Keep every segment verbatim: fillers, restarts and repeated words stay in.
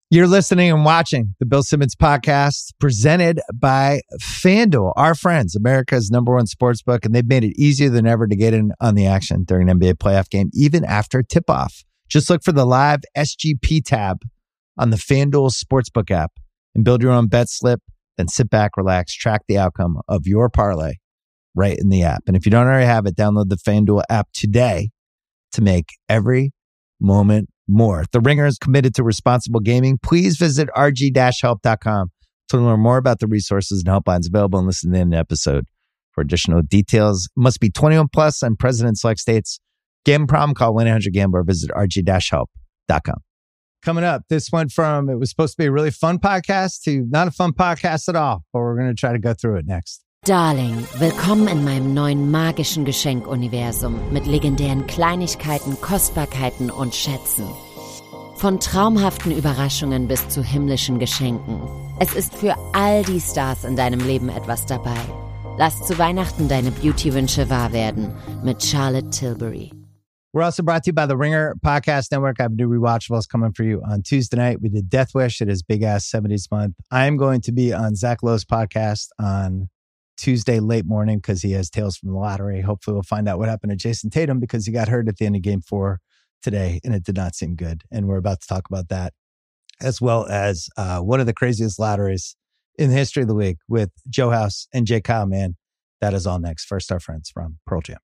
You're listening and watching the Bill Simmons podcast presented by FanDuel, our friends, America's number one sports book, and they've made it easier than ever to get in on the action during an N B A playoff game, even after tip-off. Just look for the live S G P tab on the FanDuel Sportsbook app and build your own bet slip, then sit back, relax, track the outcome of your parlay right in the app. And if you don't already have it, download the FanDuel app today to make every moment more. The Ringer is committed to responsible gaming. Please visit r g dash help dot com to learn more about the resources and helplines available and listen to the episode for additional details. Must be twenty-one plus and present in select states. Gambling problem? Call one eight hundred gambler or visit r g dash help dot com. Coming up, this went from it was supposed to be a really fun podcast to not a fun podcast at all, but we're going to try to go through it next. Darling, willkommen in meinem neuen magischen Geschenkuniversum mit legendären Kleinigkeiten, Kostbarkeiten und Schätzen. Von traumhaften Überraschungen bis zu himmlischen Geschenken. Es ist für all die Stars in deinem Leben etwas dabei. Lass zu Weihnachten deine Beauty-Wünsche wahr werden mit Charlotte Tilbury. We're also brought to you by the Ringer Podcast Network. I have new rewatchables coming for you on Tuesday night. We did Death Wish. It is Big Ass seventies month. I'm going to be on Zach Lowe's podcast on Tuesday late morning because he has Tales from the Lottery. Hopefully we'll find out what happened to Jason Tatum because he got hurt at the end of game four today and it did not seem good. And we're about to talk about that as well as uh, one of the craziest lotteries in the history of the league with Joe House and Jay Kyle, man. That is all next. First, our friends from Pearl Jam.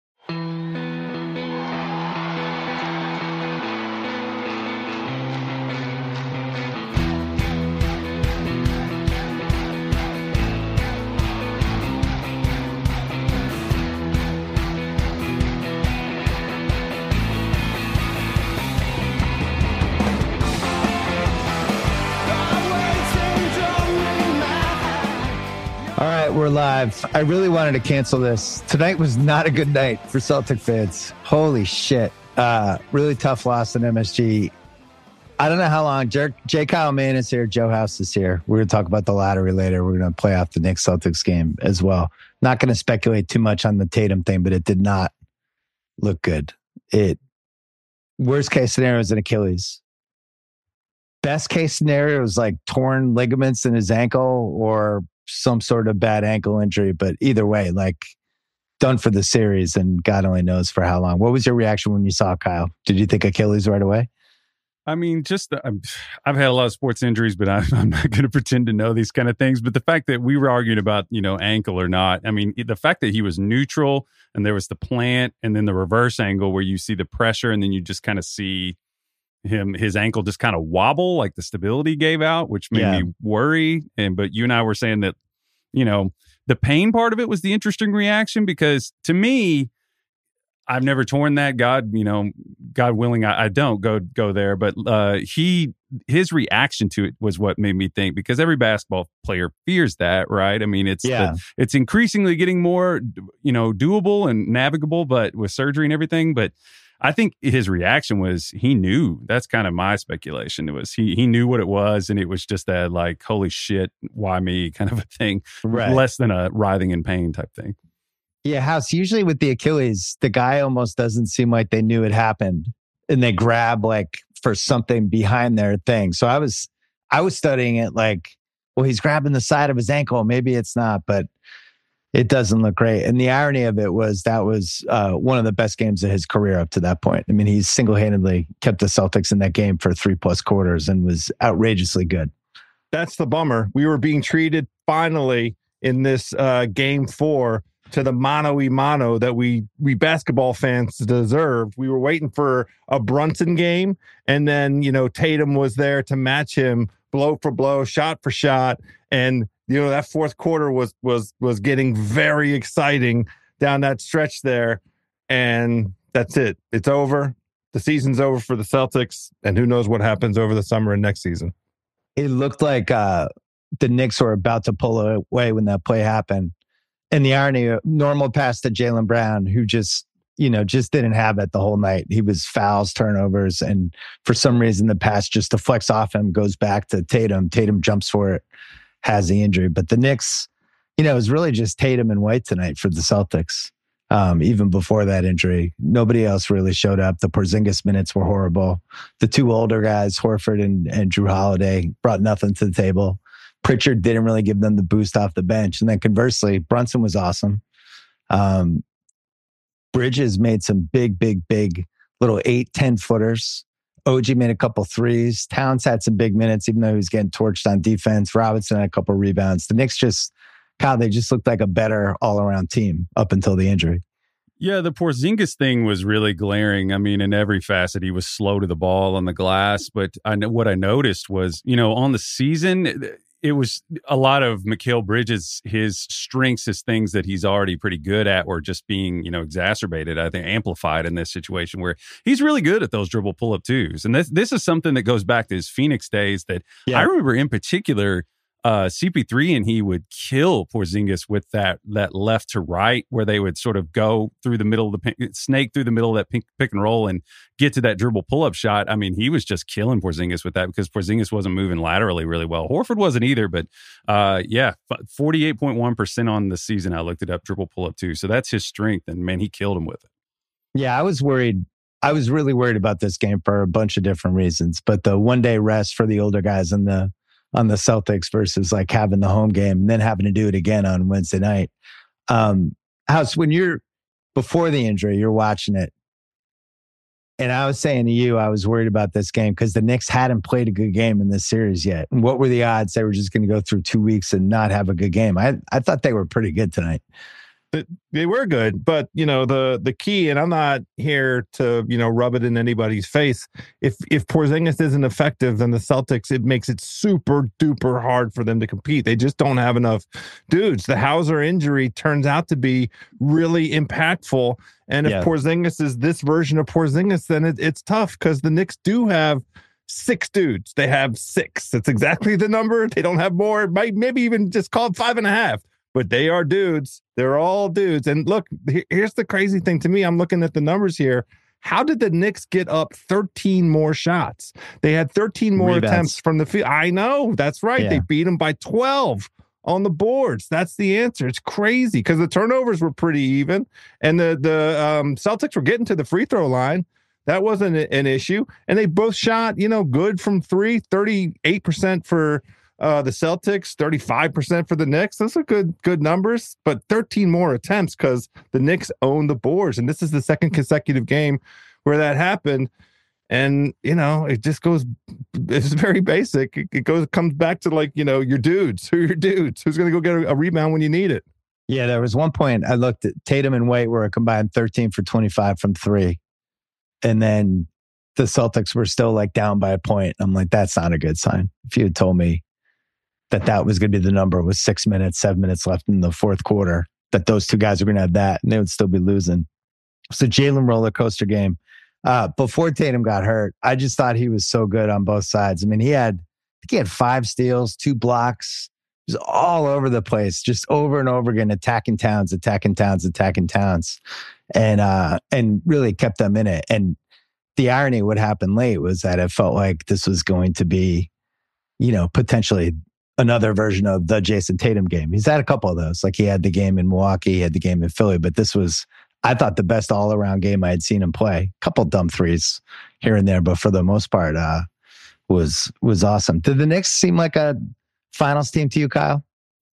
All right, we're live. I really wanted to cancel this. Tonight was not a good night for Celtic fans. Holy shit. Uh, really tough loss in M S G. I don't know how long. J. J. Kyle Mann is here. Joe House is here. We're going to talk about the lottery later. We're going to play off the Knicks Celtics game as well. Not going to speculate too much on the Tatum thing, but it did not look good. It worst case scenario is an Achilles. Best case scenario is like torn ligaments in his ankle or some sort of bad ankle injury, but either way, like done for the series and God only knows for how long. What was your reaction when you saw Kyle? Did you think Achilles right away? I mean, just the, I'm, I've had a lot of sports injuries, but I, I'm not going to pretend to know these kind of things. But the fact that we were arguing about, you know, ankle or not, I mean, the fact that he was neutral and there was the plant and then the reverse angle where you see the pressure and then you just kind of see him, his ankle just kind of wobble, like the stability gave out, which made yeah. me worry. And, but you and I were saying that, you know, the pain part of it was the interesting reaction because to me, I've never torn that. God, you know, God willing, I, I don't go, go there. But uh, he, his reaction to it was what made me think because every basketball player fears that, right? I mean, it's, yeah. the, it's increasingly getting more, you know, doable and navigable, but with surgery and everything. But I think his reaction was he knew. That's kind of my speculation. It was he he knew what it was, and it was just that like, holy shit, why me kind of a thing, right. Less than a writhing in pain type thing. Yeah, House, usually with the Achilles, the guy almost doesn't seem like they knew it happened, and they grab like for something behind their thing. So I was I was studying it like, well, he's grabbing the side of his ankle. Maybe it's not, but it doesn't look great. And the irony of it was that was uh, one of the best games of his career up to that point. I mean, he single-handedly kept the Celtics in that game for three plus quarters and was outrageously good. That's the bummer. We were being treated finally in this uh, game four to the mano y mano that we we basketball fans deserved. We were waiting for a Brunson game, and then, you know, Tatum was there to match him blow for blow, shot for shot, and you know, that fourth quarter was was was getting very exciting down that stretch there. And that's it. It's over. The season's over for the Celtics. And who knows what happens over the summer and next season. It looked like uh, the Knicks were about to pull away when that play happened. And the irony, normal pass to Jaylen Brown, who just, you know, just didn't have it the whole night. He was fouls, turnovers. And for some reason, the pass just deflects off him, goes back to Tatum. Tatum jumps for it. Has the injury, but the Knicks, you know, it was really just Tatum and White tonight for the Celtics. Um, even before that injury, nobody else really showed up. The Porzingis minutes were horrible. The two older guys, Horford and, and Drew Holiday, brought nothing to the table. Pritchard didn't really give them the boost off the bench. And then conversely, Brunson was awesome. Um, Bridges made some big, big, big little eight, ten footers. O G made a couple threes. Towns had some big minutes, even though he was getting torched on defense. Robinson had a couple rebounds. The Knicks just, Kyle, they just looked like a better all-around team up until the injury. Yeah, the Porzingis thing was really glaring. I mean, in every facet, he was slow to the ball on the glass. But I know what I noticed was, you know, on the season, it was a lot of Mikal Bridges, his strengths, his things that he's already pretty good at were just being, you know, exacerbated, I think amplified in this situation where he's really good at those dribble pull-up twos. And this, this is something that goes back to his Phoenix days that yeah. I remember in particular, uh, C P three and he would kill Porzingis with that that left to right where they would sort of go through the middle of the pick, snake through the middle of that pick, pick and roll and get to that dribble pull-up shot. I mean, he was just killing Porzingis with that because Porzingis wasn't moving laterally really well. Horford wasn't either, but uh, yeah, forty-eight point one percent on the season. I looked it up, dribble pull-up too. So that's his strength, and man, he killed him with it. Yeah, I was worried. I was really worried about this game for a bunch of different reasons, but the one-day rest for the older guys and the on the Celtics versus like having the home game and then having to do it again on Wednesday night. Um, House, when you're before the injury, you're watching it. And I was saying to you, I was worried about this game because the Knicks hadn't played a good game in this series yet. And what were the odds they were just going to go through two weeks and not have a good game? I, I thought they were pretty good tonight. They were good, but you know the the key, and I'm not here to you know rub it in anybody's face. If if Porzingis isn't effective, then the Celtics, it makes it super duper hard for them to compete. They just don't have enough dudes. The Hauser injury turns out to be really impactful, and if yeah. Porzingis is this version of Porzingis, then it, it's tough because the Knicks do have six dudes. They have six. That's exactly the number. They don't have more. Might maybe even just call it five and a half. But they are dudes. They're all dudes. And look, here's the crazy thing to me. I'm looking at the numbers here. How did the Knicks get up thirteen more shots? They had thirteen more Rebounds. attempts from the field. I know. That's right. Yeah. They beat them by twelve on the boards. That's the answer. It's crazy because the turnovers were pretty even. And the, the um, Celtics were getting to the free throw line. That wasn't an issue. And they both shot, you know, good from three, thirty-eight percent for Uh, the Celtics, thirty-five percent for the Knicks. Those are good, good numbers, but thirteen more attempts because the Knicks own the boards. And this is the second consecutive game where that happened. And, you know, it just goes, it's very basic. It, it goes, comes back to like, you know, your dudes. Who are your dudes? Who's going to go get a, a rebound when you need it? Yeah, there was one point I looked at Tatum and White were a combined thirteen for twenty-five from three. And then the Celtics were still like down by a point. I'm like, that's not a good sign. If you had told me that that was going to be the number with six minutes, seven minutes left in the fourth quarter, that those two guys are going to have that and they would still be losing. It's a Jalen roller coaster game. Uh, before Tatum got hurt, I just thought he was so good on both sides. I mean, he had, I think he had five steals, two blocks, just all over the place, just over and over again, attacking Towns, attacking Towns, attacking Towns, and, uh, and really kept them in it. And the irony of what happened late was that it felt like this was going to be, you know, potentially another version of the Jason Tatum game. He's had a couple of those. Like he had the game in Milwaukee, he had the game in Philly, but this was, I thought, the best all-around game I had seen him play. A couple dumb threes here and there, but for the most part, uh, was was awesome. Did the Knicks seem like a finals team to you, Kyle?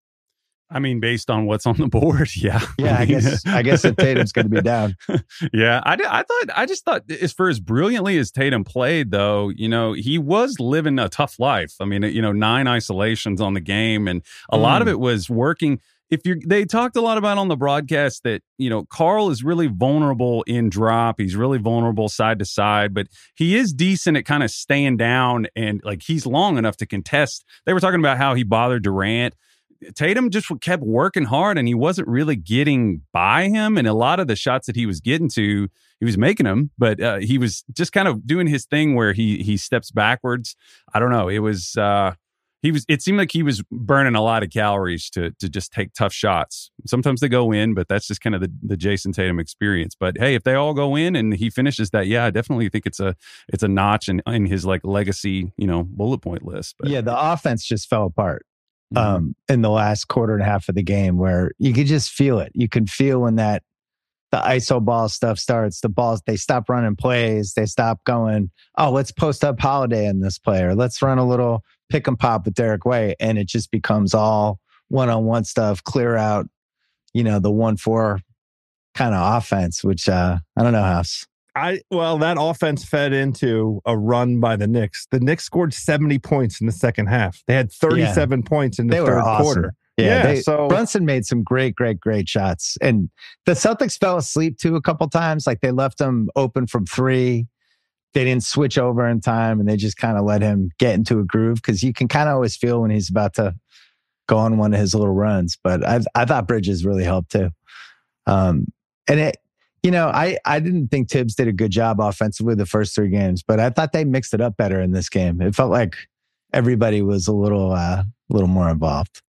I mean, based on what's on the board, yeah. Yeah, I guess I guess if Tatum's going to be down. yeah, I, I thought I just thought as for as brilliantly as Tatum played, though, you know, he was living a tough life. I mean, you know, nine isolations on the game, and a mm. lot of it was working. If you, they talked a lot about on the broadcast that, you know, Karl is really vulnerable in drop. He's really vulnerable side to side, but he is decent at kind of staying down and like he's long enough to contest. They were talking about how he bothered Durant. Tatum just kept working hard and he wasn't really getting by him. And a lot of the shots that he was getting to, he was making them, but uh, he was just kind of doing his thing where he he steps backwards. I don't know. It was uh, he was. It seemed like he was burning a lot of calories to to just take tough shots. Sometimes they go in, but that's just kind of the, the Jason Tatum experience. But hey, if they all go in and he finishes that, yeah, I definitely think it's a it's a notch in, in his like legacy, you know, bullet point list. But yeah, the offense just fell apart. Um, in the last quarter and a half of the game where you could just feel it. You can feel when that the I S O ball stuff starts, the balls, they stop running plays. They stop going, oh, let's post up Holiday in this player. Let's run a little pick and pop with Derek Way. And it just becomes all one-on-one stuff, clear out, you know, the one four kind of offense, which uh, I don't know, House. I well, that offense fed into a run by the Knicks. The Knicks scored seventy points in the second half. They had thirty-seven yeah. points in the they third were awesome. quarter. Yeah, yeah they, so Brunson made some great, great, great shots. And the Celtics fell asleep too a couple times. Like they left him open from three. They didn't switch over in time, and they just kind of let him get into a groove because you can kind of always feel when he's about to go on one of his little runs. But I I thought Bridges really helped too. Um, and it, you know, I, I didn't think Tibbs did a good job offensively the first three games, but I thought they mixed it up better in this game. It felt like everybody was a little, uh, a little more involved.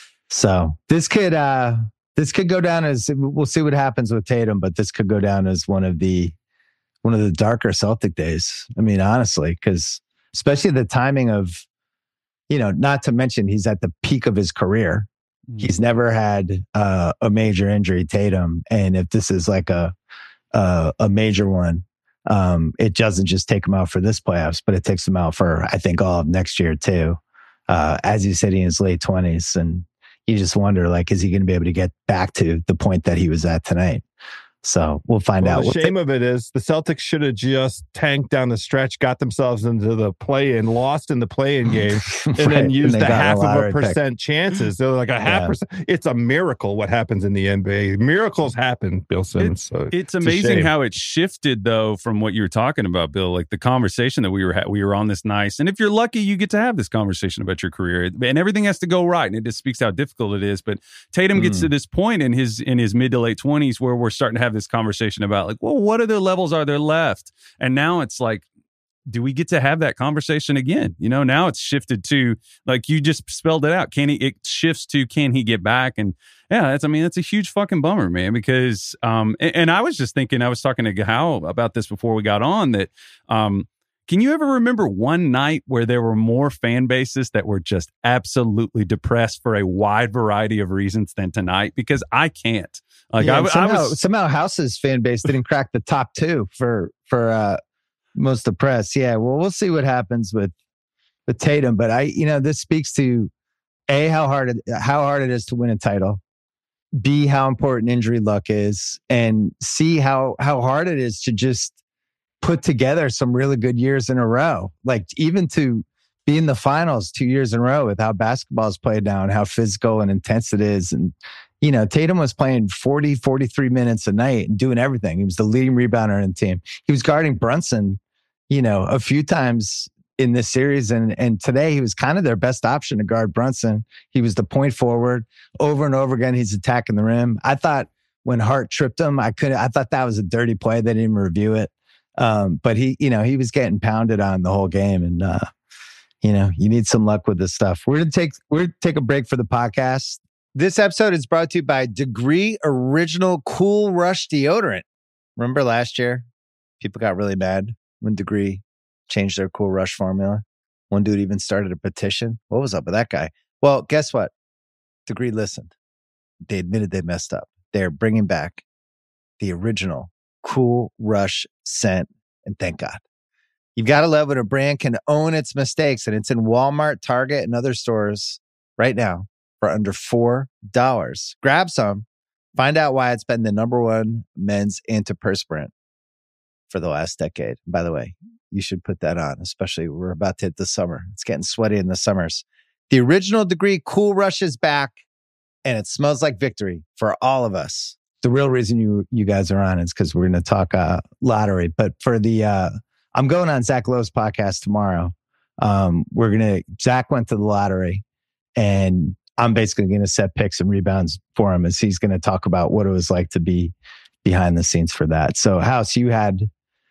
So this could, uh, this could go down as, we'll see what happens with Tatum, but this could go down as one of the, one of the darker Celtic days. I mean, honestly, because especially the timing of, you know, not to mention he's at the peak of his career. He's never had uh, a major injury, Tatum. And if this is like a a, a major one, um, it doesn't just take him out for this playoffs, but it takes him out for, I think, all of next year too. Uh, as he's sitting in his late twenties. And you just wonder, like, is he going to be able to get back to the point that he was at tonight? So we'll find well, out. The shame of it is the Celtics should have just tanked down the stretch, got themselves into the play-in, lost in the play-in game, and right. then used and the half of a percent pick. chances. They're like a half yeah. percent. It's a miracle what happens in the N B A. Miracles happen, Bill Simmons. It's, so it's amazing it's how it shifted, though, from what you were talking about, Bill. Like the conversation that we were ha- we were on this nice, and if you're lucky, you get to have this conversation about your career, and everything has to go right, and it just speaks how difficult it is. But Tatum mm. gets to this point in his in his mid to late twenties where we're starting to have this conversation about like, well, what other levels are there left? And now it's like, do we get to have that conversation again? You know, now it's shifted to, like you just spelled it out. Can he, it shifts to, can he get back? And yeah, that's, I mean, that's a huge fucking bummer, man, because, um, and, and I was just thinking, I was talking to Hal about this before we got on that, um, can you ever remember one night where there were more fan bases that were just absolutely depressed for a wide variety of reasons than tonight? Because I can't. Like yeah, I, somehow, I was somehow House's fan base didn't crack the top two for for uh, most depressed. Yeah, well, we'll see what happens with with Tatum. But I, you know, this speaks to A, how hard it, how hard it is to win a title. B, how important injury luck is, and C, how how hard it is to just put together some really good years in a row. Like even to be in the finals two years in a row with how basketball is played now and how physical and intense it is. And, you know, Tatum was playing forty, forty-three minutes a night and doing everything. He was the leading rebounder in the team. He was guarding Brunson, you know, a few times in this series. And, and today he was kind of their best option to guard Brunson. He was the point forward over and over again. He's attacking the rim. I thought when Hart tripped him, I couldn't, I thought that was a dirty play. They didn't even review it. Um, but he, you know, he was getting pounded on the whole game. And, uh, you know, you need some luck with this stuff. We're going to take, we're going to take a break for the podcast. This episode is brought to you by Degree Original Cool Rush Deodorant. Remember last year, people got really mad when Degree changed their Cool Rush formula. One dude even started a petition. What was up with that guy? Well, guess what? Degree listened. They admitted they messed up. They're bringing back the original Cool Rush scent, and thank God. You've got to love when a brand can own its mistakes, and it's in Walmart, Target, and other stores right now for under four dollars. Grab some. Find out why it's been the number one men's antiperspirant for the last decade. By the way, you should put that on, especially we're about to hit the summer. It's getting sweaty in the summers. The original Degree Cool Rush is back, and it smells like victory for all of us. The real reason you you guys are on is because we're going to talk uh, lottery. But for the, uh, I'm going on Zach Lowe's podcast tomorrow. Um, we're going to, Zach went to the lottery, and I'm basically going to set picks and rebounds for him as he's going to talk about what it was like to be behind the scenes for that. So, House, you had,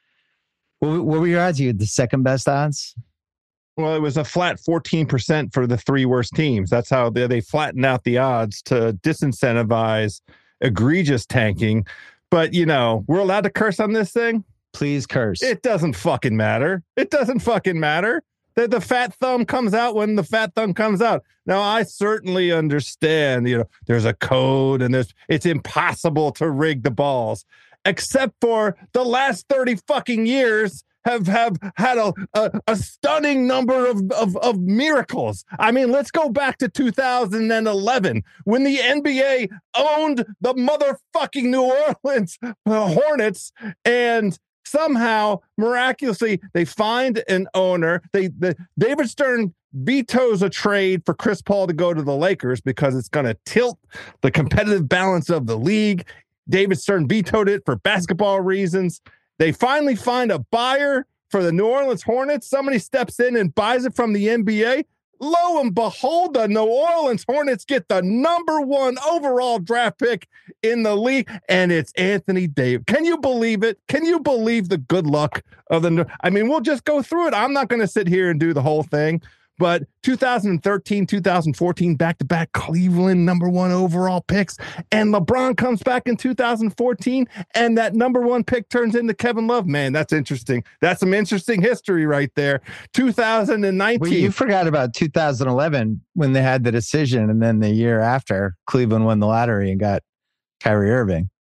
what, what were your odds? You had the second best odds? Well, it was a flat fourteen percent for the three worst teams. That's how they, they flattened out the odds to disincentivize egregious tanking. But, you know, we're allowed to curse on this thing? Please curse. It doesn't fucking matter. It doesn't fucking matter. The, the fat thumb comes out when the fat thumb comes out. Now, I certainly understand, you know, there's a code and there's it's impossible to rig the balls, except for the last thirty fucking years have have had a, a, a stunning number of, of, of miracles. I mean, let's go back to two thousand eleven when the N B A owned the motherfucking New Orleans Hornets, and somehow, miraculously, they find an owner. They the David Stern vetoes a trade for Chris Paul to go to the Lakers because it's going to tilt the competitive balance of the league. David Stern vetoed it for basketball reasons. They finally find a buyer for the New Orleans Hornets. Somebody steps in and buys it from the N B A. Lo and behold, the New Orleans Hornets get the number one overall draft pick in the league, and it's Anthony Davis. Can you believe it? Can you believe the good luck of the – I mean, we'll just go through it. I'm not going to sit here and do the whole thing. But two thousand thirteen, two thousand fourteen, back-to-back Cleveland number one overall picks. And LeBron comes back in two thousand fourteen, and that number one pick turns into Kevin Love. Man, that's interesting. That's some interesting history right there. two thousand nineteen. Well, you forgot about two thousand eleven when they had the decision, and then the year after, Cleveland won the lottery and got Kyrie Irving.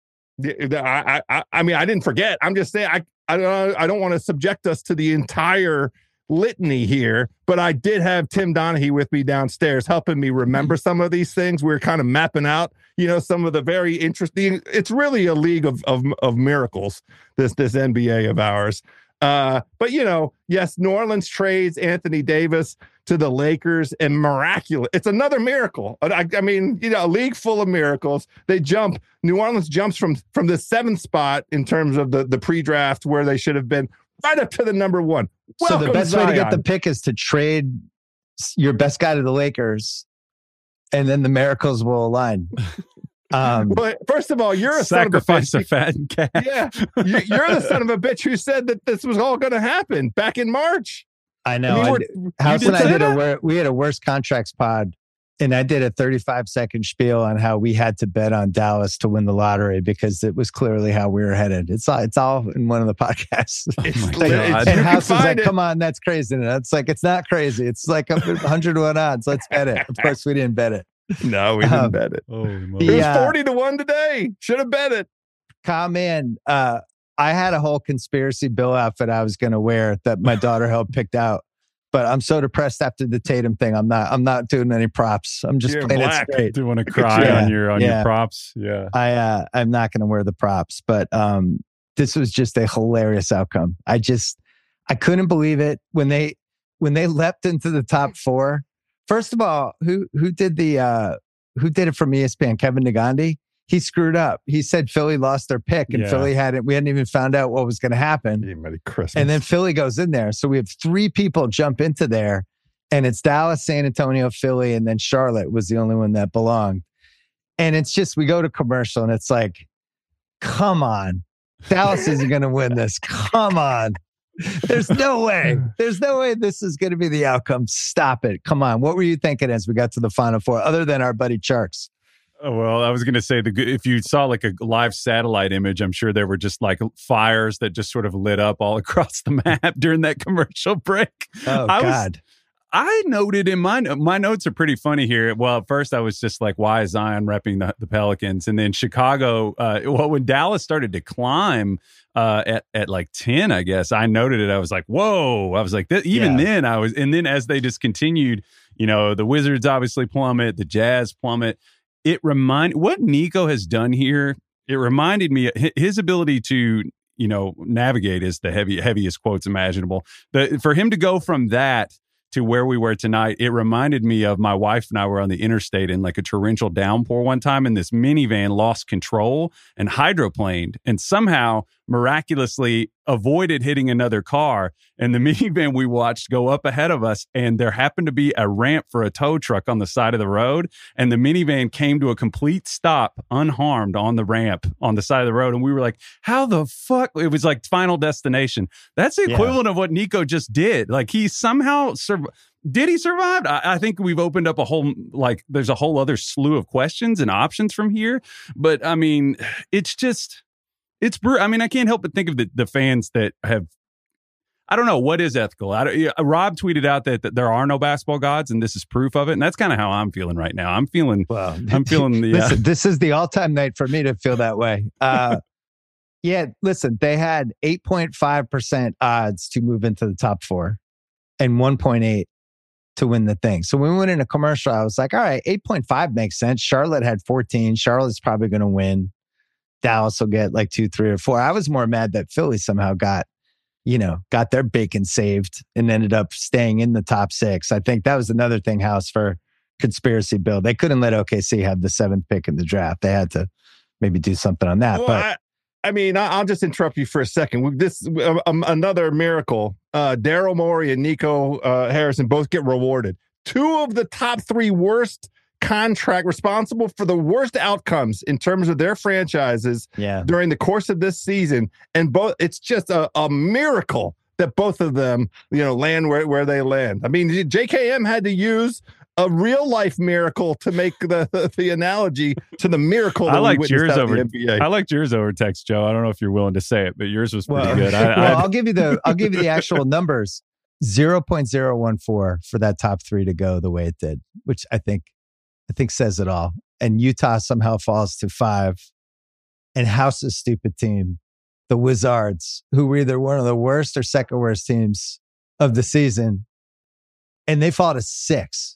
I, I, I mean, I didn't forget. I'm just saying, I, I don't, I don't want to subject us to the entire litany here, but I did have Tim Donaghy with me downstairs helping me remember some of these things. We we're kind of mapping out, you know, some of the very interesting. It's really a league of of, of miracles, this this N B A of ours. Uh, but, you know, yes, New Orleans trades Anthony Davis to the Lakers, and miraculous. It's another miracle. I, I mean, you know, a league full of miracles. They jump. New Orleans jumps from from the seventh spot in terms of the, the pre-draft where they should have been, right up to the number one. Welcome, so the best Zion. way to get the pick is to trade your best guy to the Lakers, and then the miracles will align. Um, but first of all, you're a sacrifice son of a, a fat cat. Yeah, you, you're the son of a bitch who said that this was all going to happen back in March. I know. I mean, I, House and I did that? a we had a worst contracts pod, and I did a thirty-five second spiel on how we had to bet on Dallas to win the lottery because it was clearly how we were headed. It's all, it's all in one of the podcasts. It's like, it's, and House is like, it. "Come on, that's crazy." And it's like, it's not crazy. It's like a hundred to one odds. Let's bet it. Of course, we didn't bet it. No, we didn't um, bet it. Oh, it was yeah. forty to one today. Should have bet it. Come in. Uh, I had a whole conspiracy Bill outfit I was going to wear that my daughter helped picked out. But I'm so depressed after the Tatum thing. I'm not. I'm not doing any props. I'm just You're playing black. it straight. Do you want to cry Yeah, on your on yeah. your props? Yeah. I. Uh, I'm not going to wear the props. But um, this was just a hilarious outcome. I just. I couldn't believe it when they when they leapt into the top four. First of all, who who did the uh, who did it from E S P N? Kevin Negandhi. He screwed up. He said Philly lost their pick, and Yeah. Philly hadn't. We hadn't even found out what was going to happen. Yeah, Merry Christmas. And then Philly goes in there. So we have three people jump into there, and it's Dallas, San Antonio, Philly, and then Charlotte was the only one that belonged. And it's just, we go to commercial and it's like, come on. Dallas isn't going to win this. Come on. There's no way. There's no way this is going to be the outcome. Stop it. Come on. What were you thinking as we got to the Final Four, other than our buddy Charks? Oh, well, I was going to say, the good- if you saw like a live satellite image, I'm sure there were just like fires that just sort of lit up all across the map during that commercial break. Oh, I God. Was, I noted in my my notes are pretty funny here. Well, at first I was just like, why is Zion repping the, the Pelicans? And then Chicago, uh, well, when Dallas started to climb uh, at, at like ten, I guess, I noted it. I was like, whoa. I was like, th- even Yeah. then I was, and then as they just continued, you know, the Wizards obviously plummet, the Jazz plummet. It remind what Nico has done here. It reminded me his ability to, you know, navigate is the heavy, heaviest quotes imaginable. The, for him to go from that to where we were tonight, it reminded me of my wife and I were on the interstate in like a torrential downpour one time, and this minivan lost control and hydroplaned and somehow miraculously avoided hitting another car. And the minivan we watched go up ahead of us, and there happened to be a ramp for a tow truck on the side of the road, and the minivan came to a complete stop unharmed on the ramp on the side of the road. And we were like, how the fuck? It was like Final Destination. That's the Yeah. equivalent of what Nico just did. Like he somehow sur- did he survive? I, I think we've opened up a whole, like there's a whole other slew of questions and options from here. But I mean, it's just, it's brutal. I mean, I can't help but think of the, the fans that have, I don't know what is ethical. I don't, Rob tweeted out that, that there are no basketball gods, and this is proof of it. And that's kind of how I'm feeling right now. I'm feeling, well, I'm feeling the. Listen, uh, this is the all-time night for me to feel that way. Uh, yeah, listen, they had eight point five percent odds to move into the top four, and one point eight to win the thing. So when we went in a commercial, I was like, all right, eight point five makes sense. Charlotte had fourteen. Charlotte's probably going to win. Dallas will get like two, three, or four. I was more mad that Philly somehow got, you know, got their bacon saved and ended up staying in the top six. I think that was another thing, House, for conspiracy build. They couldn't let O K C have the seventh pick in the draft. They had to maybe do something on that. Well, but I, I mean, I'll just interrupt you for a second. This um, another miracle. Uh, Daryl Morey and Nico uh, Harrison both get rewarded. Two of the top three worst contract responsible for the worst outcomes in terms of their franchises yeah. during the course of this season. And both, it's just a, a miracle that both of them, you know, land where, where they land. I mean, J K M had to use a real life miracle to make the the, the analogy to the miracle that I like we witnessed yours out over. in the N B A. I like yours over text, Joe. I don't know if you're willing to say it, but yours was pretty well, good. I, well, I, I'll give you the I'll give you the actual numbers. zero point zero one four for that top three to go the way it did, which I think I think says it all. And Utah somehow falls to five. And House's stupid team, the Wizards, who were either one of the worst or second worst teams of the season, and they fall to six.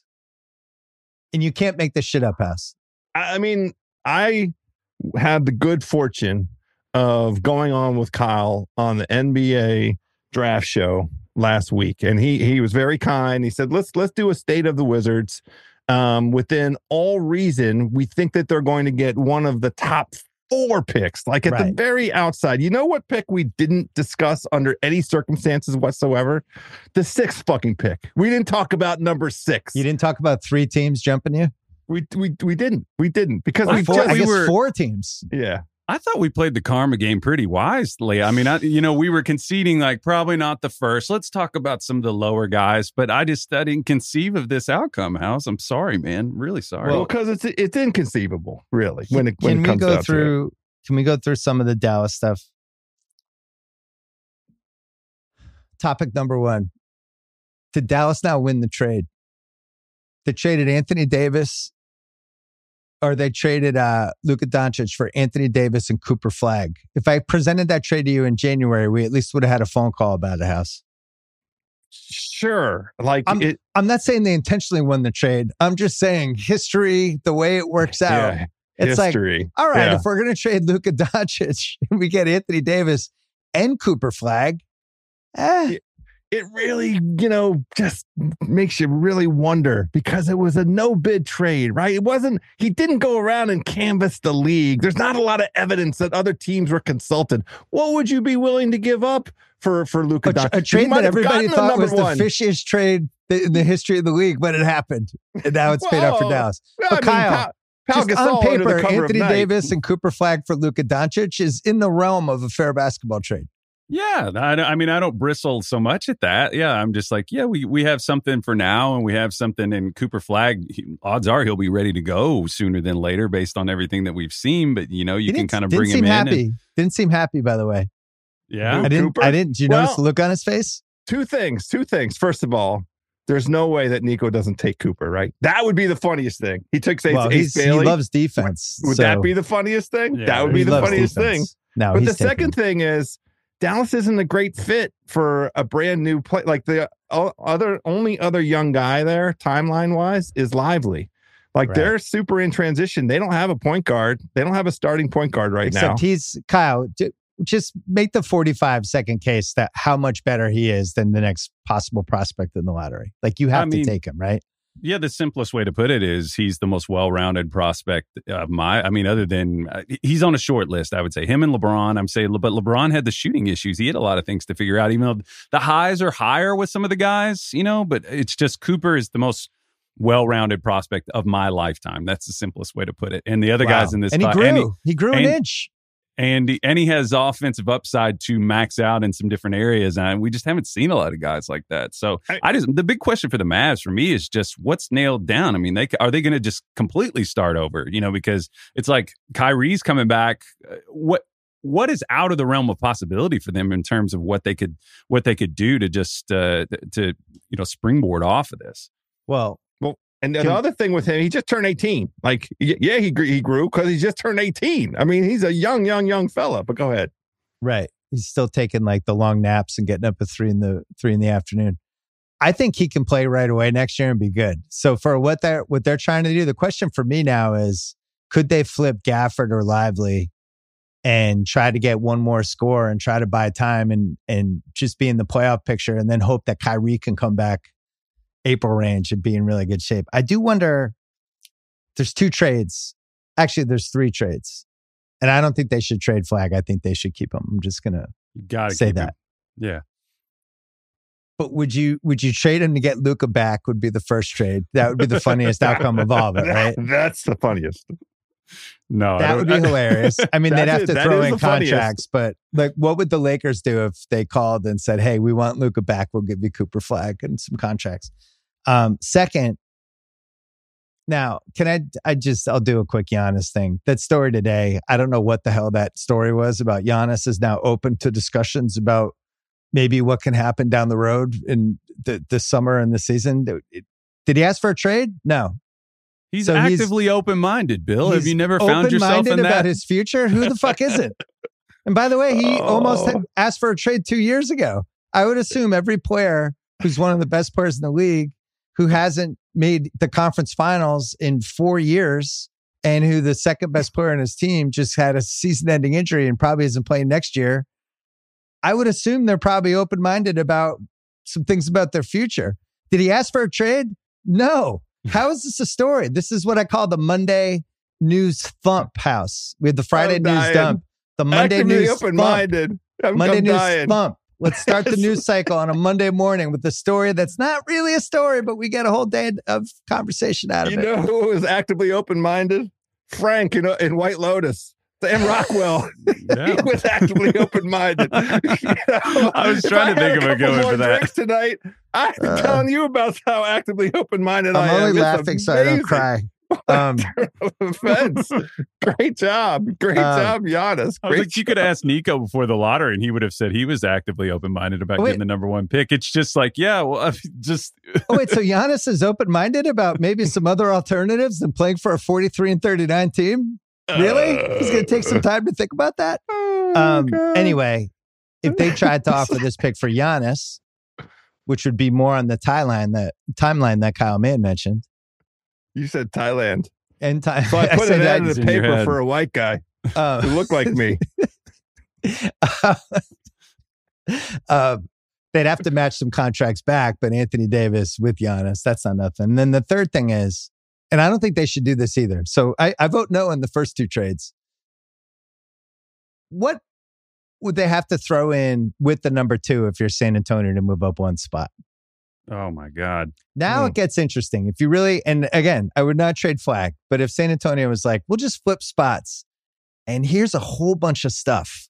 And you can't make this shit up, House. I mean, I had the good fortune of going on with Kyle on the N B A draft show last week, and he he was very kind. He said, "Let's let's do a state of the Wizards. Um, within all reason, we think that they're going to get one of the top four picks, like at right. the very outside." You know what pick we didn't discuss under any circumstances whatsoever? The sixth fucking pick. We didn't talk about number six. You didn't talk about three teams jumping you? We we we didn't. We didn't because well, we four, just I guess were, four teams. Yeah. I thought we played the karma game pretty wisely. I mean, I, you know, we were conceding like probably not the first. Let's talk about some of the lower guys, but I just I didn't conceive of this outcome, House. I'm sorry, man. Really sorry. Well, because it's it's inconceivable, really. When it when can it comes we go down through? to it. Can we go through some of the Dallas stuff? Topic number one: did Dallas now win the trade? They traded Anthony Davis. Or they traded uh, Luka Doncic for Anthony Davis and Cooper Flagg. If I presented that trade to you in January, we at least would have had a phone call about it, House. Sure. Like I'm, it, I'm not saying they intentionally won the trade. I'm just saying history, the way it works out. Yeah, it's history. like, all right, Yeah. if we're going to trade Luka Doncic and we get Anthony Davis and Cooper Flagg, eh. It really, you know, just makes you really wonder because it was a no bid trade, right? It wasn't, he didn't go around and canvass the league. There's not a lot of evidence that other teams were consulted. What would you be willing to give up for, for Luka a, Doncic? a trade that everybody thought was one. the fishiest trade in the history of the league, but it happened. And now it's paid off for Dallas. I But mean, Kyle, Pau, Pau just on paper, Anthony Davis and Cooper Flagg for Luka Doncic is in the realm of a fair basketball trade. Yeah, I, I mean, I don't bristle so much at that. Yeah, I'm just like, yeah, we, we have something for now, and we have something in Cooper Flagg. He, odds are he'll be ready to go sooner than later based on everything that we've seen. But, you know, you he can kind of didn't bring seem him in. happy. And, didn't seem happy, by the way. yeah. I didn't, Cooper? I didn't. Do you Well, notice the look on his face? Two things. Two things. First of all, there's no way that Nico doesn't take Cooper, right? That would be the funniest thing. He took Ace, Well, Ace he's, he Bailey. loves defense. Would so that be the funniest thing? Yeah, that would be he the loves funniest defense. thing. No, But he's the second taking- thing is Dallas isn't a great fit for a brand new play. Like the other only other young guy there, timeline wise, is Lively. Like Right. they're super in transition. They don't have a point guard. They don't have a starting point guard right Except now. he's Kyle. j- Just make the forty-five second case that how much better he is than the next possible prospect in the lottery. Like you have I mean, to take him, right? Yeah, the simplest way to put it is he's the most well-rounded prospect of my. I mean, other than uh, he's on a short list, I would say him and LeBron. I'm saying, but LeBron had the shooting issues. He had a lot of things to figure out. Even though the highs are higher with some of the guys, you know, but it's just Cooper is the most well-rounded prospect of my lifetime. That's the simplest way to put it. And the other Wow. guys in this, and he class- grew. and he, he grew and- an inch. and he, and he has offensive upside to max out in some different areas, and we just haven't seen a lot of guys like that. So I, I just the big question for the Mavs for me is just what's nailed down. I mean, they are they going to just completely start over? You know, because it's like Kyrie's coming back. What what is out of the realm of possibility for them in terms of what they could what they could do to just uh, to you know springboard off of this? Well, well, and the can, other thing with him, he just turned eighteen. Like, yeah, he he grew because he just turned eighteen. I mean, he's a young, young, young fella. But go ahead. Right, he's still taking like the long naps and getting up at three in the three in the afternoon. I think he can play right away next year and be good. So for what they're what they're trying to do, the question for me now is, could they flip Gafford or Lively and try to get one more score and try to buy time and and just be in the playoff picture and then hope that Kyrie can come back April range and be in really good shape? I do wonder, there's two trades. Actually, there's three trades. And I don't think they should trade Flag. I think they should keep him. I'm just going to say that. Him. Yeah. But would you would you trade him to get Luka back would be the first trade. That would be the funniest outcome of all of it, right? That's the funniest. No, that would be hilarious. I mean, they'd have to throw in contracts, but like, what would the Lakers do if they called and said, "Hey, we want Luka back. We'll give you Cooper Flag and some contracts." Um, second, now can I? I just I'll do a quick Giannis thing. That story today, I don't know what the hell that story was about. Giannis is now open to discussions about maybe what can happen down the road in the the summer and the season. Did he ask for a trade? No. He's so actively he's, open-minded, Bill. Have you never found yourself in that? About his future? Who the fuck isn't? And by the way, he oh. almost had asked for a trade two years ago. I would assume every player who's one of the best players in the league, who hasn't made the conference finals in four years, and who the second best player in his team just had a season-ending injury and probably isn't playing next year, I would assume they're probably open-minded about some things about their future. Did he ask for a trade? No. How is this a story? This is what I call the Monday News Thump House. We had the Friday News Dump, the Monday Actively News open-minded. Thump. Monday News dying. Thump. Let's start the news cycle on a Monday morning with a story that's not really a story, but we get a whole day of conversation out of you it. You know who was actively open-minded? Frank in, in White Lotus. Sam Rockwell. Yeah. He was actively open-minded. You know, I was trying to think of a good one for that tonight. I'm uh, telling you about how actively open-minded I am. I'm only it's laughing amazing. so I don't cry. Um, offense. Great job. Great um, job, Giannis. I was like, job. you could ask Nico before the lottery, and he would have said he was actively open-minded about oh, getting the number one pick. It's just like, yeah, well, just. Oh, wait, so Giannis is open-minded about maybe some other alternatives than playing for a forty-three and thirty-nine team? Really? Uh, He's going to take some time to think about that? Oh um, anyway, if they tried to offer this pick for Giannis, which would be more on the timeline that timeline that Kyle Mann mentioned. You said Thailand. And Thailand. So I put I it out in the paper for a white guy uh, who looked like me. uh, uh, they'd have to match some contracts back, but Anthony Davis with Giannis, that's not nothing. And then the third thing is, and I don't think they should do this either. So I, I vote no in the first two trades. What would they have to throw in with the number two if you're San Antonio to move up one spot? Oh, my God. Now mm. it gets interesting. If you really, and again, I would not trade Flag, but if San Antonio was like, we'll just flip spots and here's a whole bunch of stuff.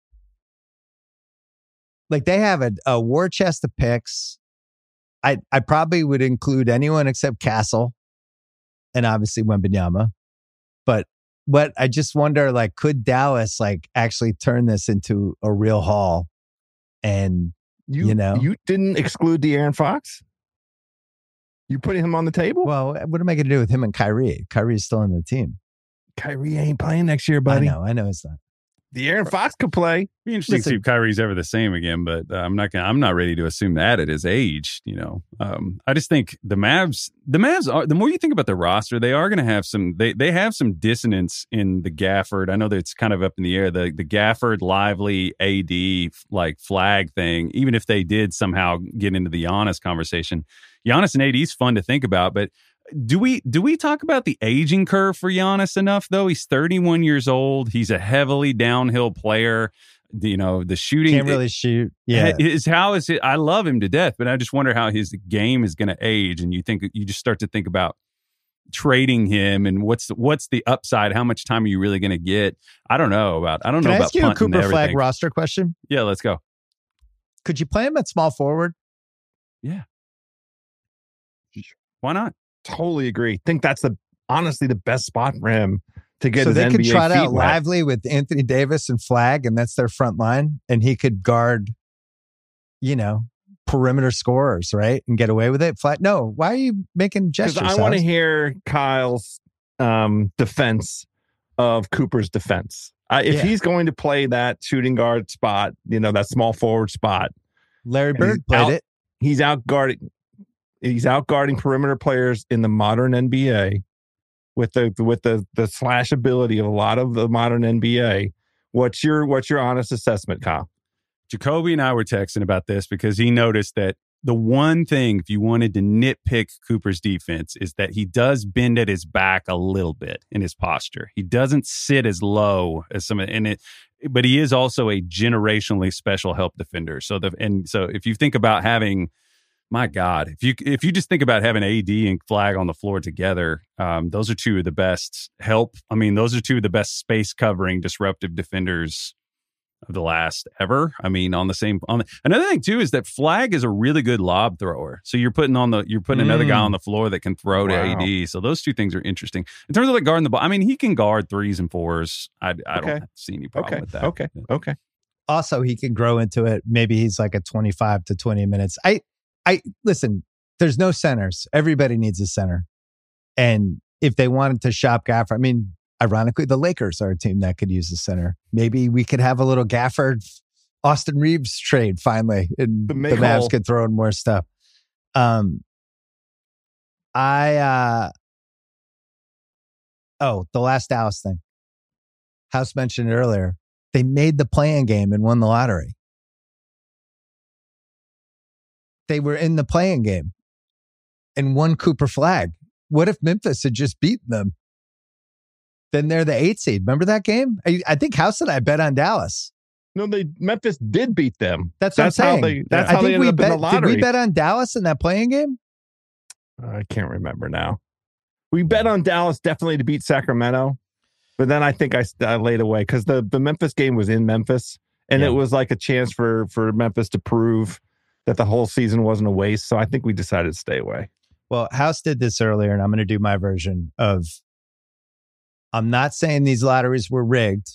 Like they have a, a war chest of picks. I, I probably would include anyone except Castle and obviously Wembanyama. But what I just wonder, like, could Dallas like actually turn this into a real haul? And You, you know, you didn't exclude De'Aaron Fox. You putting him on the table? Well, what am I going to do with him and Kyrie? Kyrie's still on the team. Kyrie ain't playing next year, buddy. I know, I know it's not. De'Aaron Fox could play. Be interesting Listen, to see if Kyrie's ever the same again, but uh, I'm not gonna. I'm not ready to assume that at his age. You know, um, I just think the Mavs. The Mavs are. The more you think about the roster, they are going to have some. They they have some dissonance in the Gafford. I know that it's kind of up in the air. The the Gafford, Lively, A D like Flag thing. Even if they did somehow get into the Giannis conversation, Giannis and A D is fun to think about, but. Do we do we talk about the aging curve for Giannis enough, though? He's thirty-one years old. He's a heavily downhill player. You know, the shooting... Can't really shoot. Yeah. Is, how is it... I love him to death, but I just wonder how his game is going to age. And you think you just start to think about trading him and what's the, what's the upside? How much time are you really going to get? I don't know about... I don't Can know I about ask you a Cooper Flag roster question? Yeah, let's go. Could you play him at small forward? Yeah. Why not? Totally agree. Think that's the honestly the best spot for him to get so his they N could B A trot feet out wet. Lively with Anthony Davis and Flag, and that's their front line, and he could guard, you know, perimeter scorers, right, and get away with it. Flag, no, why are you making gestures? Because I want to House? hear Kyle's um, defense of Cooper's defense. Uh, if Yeah. he's going to play that shooting guard spot, you know, that small forward spot, Larry and Bird he's played out- it. he's out guarding. He's out guarding perimeter players in the modern N B A with the with the the slash ability of a lot of the modern N B A. What's your what's your honest assessment, Kyle? Jacoby and I were texting about this because he noticed that the one thing, if you wanted to nitpick Cooper's defense, is that he does bend at his back a little bit in his posture. He doesn't sit as low as some, and it, but he is also a generationally special help defender. So the and so if you think about having, my God, if you if you just think about having A D and Flag on the floor together, um, those are two of the best help. I mean, those are two of the best space covering disruptive defenders of the last ever. I mean, on the same on the, another thing too is that Flag is a really good lob thrower. So you're putting on the you're putting Mm. another guy on the floor that can throw to Wow. A D. So those two things are interesting in terms of like guarding the ball. I mean, he can guard threes and fours. I I Okay. don't see any problem Okay, with that. okay, Yeah. okay. Also, he can grow into it. Maybe he's like a twenty-five to twenty minutes. I, I listen. There's no centers. Everybody needs a center, and if they wanted to shop Gafford, I mean, ironically, the Lakers are a team that could use a center. Maybe we could have a little Gafford, Austin Reeves trade finally, and The the, make Mavs whole. could throw in more stuff. Um, I uh, oh, the last Dallas thing. House mentioned it earlier. They made the play-in game and won the lottery. They were in the play-in game and won Cooper Flag. What if Memphis had just beaten them? Then they're the eight seed. Remember that game? I, I think House and I bet on Dallas. No, they Memphis did beat them. That's what That's I'm how saying. they. That's I how think they ended we up bet. in the Did lottery. we bet on Dallas in that play-in game? I can't remember now. We bet on Dallas definitely to beat Sacramento, but then I think I, I laid away because the, the Memphis game was in Memphis, and Yeah. it was like a chance for for Memphis to prove that the whole season wasn't a waste. So I think we decided to stay away. Well, House did this earlier, and I'm going to do my version of. I'm not saying these lotteries were rigged,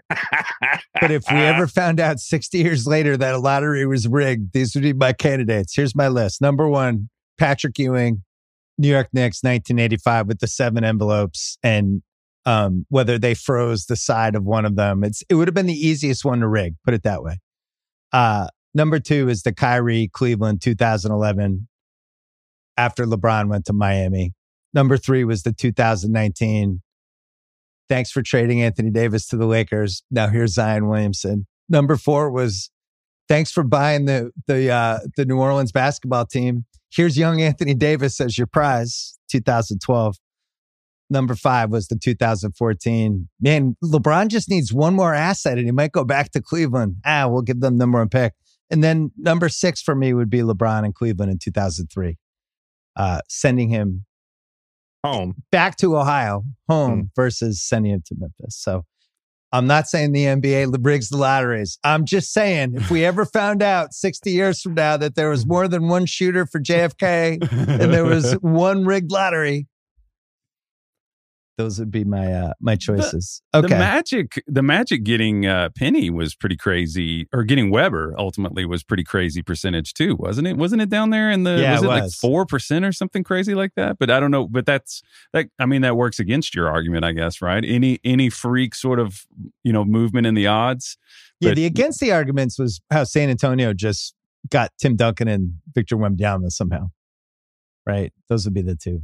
but if we ever found out sixty years later that a lottery was rigged, these would be my candidates. Here's my list. Number one, Patrick Ewing, New York Knicks, nineteen eighty-five, with the seven envelopes, and um, whether they froze the side of one of them. It's it would have been the easiest one to rig, put it that way. Uh, number two is the Kyrie Cleveland two thousand eleven after LeBron went to Miami. Number three was the two thousand nineteen. Thanks for trading Anthony Davis to the Lakers. Now here's Zion Williamson. Number four was thanks for buying the the uh, the New Orleans basketball team. Here's young Anthony Davis as your prize, two thousand twelve. Number five was the two thousand fourteen. Man, LeBron just needs one more asset and he might go back to Cleveland. Ah, we'll give them number one pick. And then number six for me would be LeBron in Cleveland in two thousand three. Uh, sending him Home. back to Ohio, home, Hmm. versus sending him to Memphis. So I'm not saying the N B A rigs the lotteries. I'm just saying if we ever found out sixty years from now that there was more than one shooter for J F K and there was one rigged lottery, those would be my uh, my choices. The Okay. Magic, the Magic getting uh, Penny was pretty crazy, or getting Weber ultimately was pretty crazy percentage too, wasn't it? Wasn't it down there in the Yeah, was it it like was. four percent or something crazy like that? But I don't know. But that's like I mean that works against your argument, I guess, right? Any any freak sort of you know movement in the odds. Yeah, But- the against the arguments was how San Antonio just got Tim Duncan and Victor Wembanyama somehow. Right? Those would be the two.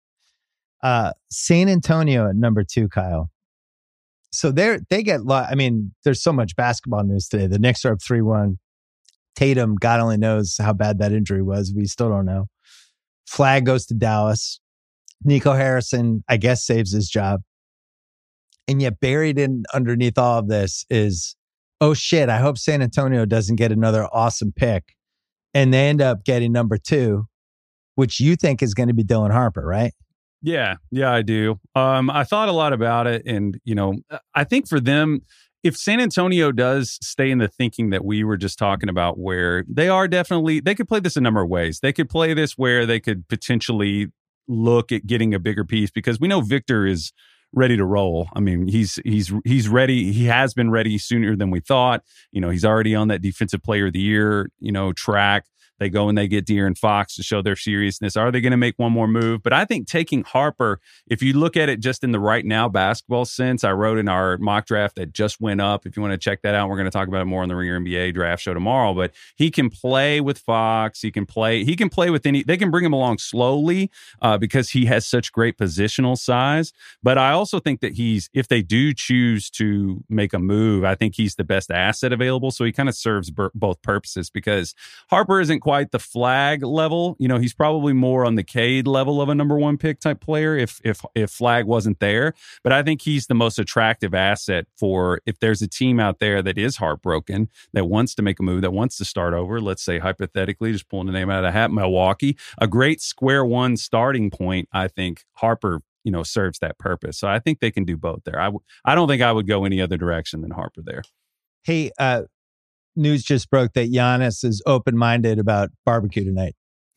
Uh, San Antonio at number two, Kyle. So they're, they get, lo- I mean, there's so much basketball news today. The Knicks are up three one. Tatum, God only knows how bad that injury was. We still don't know. Flag goes to Dallas. Nico Harrison, I guess, saves his job. And yet buried in underneath all of this is, oh shit, I hope San Antonio doesn't get another awesome pick. And they end up getting number two, which you think is going to be Dylan Harper, right? Yeah, yeah, I do. Um, I thought a lot about it, and you know, I think for them, if San Antonio does stay in the thinking that we were just talking about, where they are definitely, they could play this a number of ways. They could play this where they could potentially look at getting a bigger piece because we know Victor is ready to roll. I mean, he's he's he's ready. He has been ready sooner than we thought. You know, he's already on that defensive player of the year, you know, track. They go and they get De'Aaron Fox to show their seriousness. Are they going to make one more move? But I think taking Harper, if you look at it just in the right now basketball sense, I wrote in our mock draft that just went up. If you want to check that out, we're going to talk about it more on the Ringer N B A draft show tomorrow. But he can play with Fox. He can play. He can play with any. They can bring him along slowly uh, because he has such great positional size. But I also think that he's, if they do choose to make a move, I think he's the best asset available. So he kind of serves b- both purposes because Harper isn't quite the flag level. You know, he's probably more on the Cade level of a number one pick type player if if if Flag wasn't there. But I think he's the most attractive asset for if there's a team out there that is heartbroken, that wants to make a move, that wants to start over. Let's say hypothetically, just pulling the name out of the hat, Milwaukee, a great square one starting point. I think Harper, you know, serves that purpose. So I think they can do both there. I w- I don't think I would go any other direction than Harper there. Hey, uh, news just broke that Giannis is open-minded about barbecue tonight.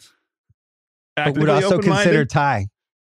But would also consider Ty.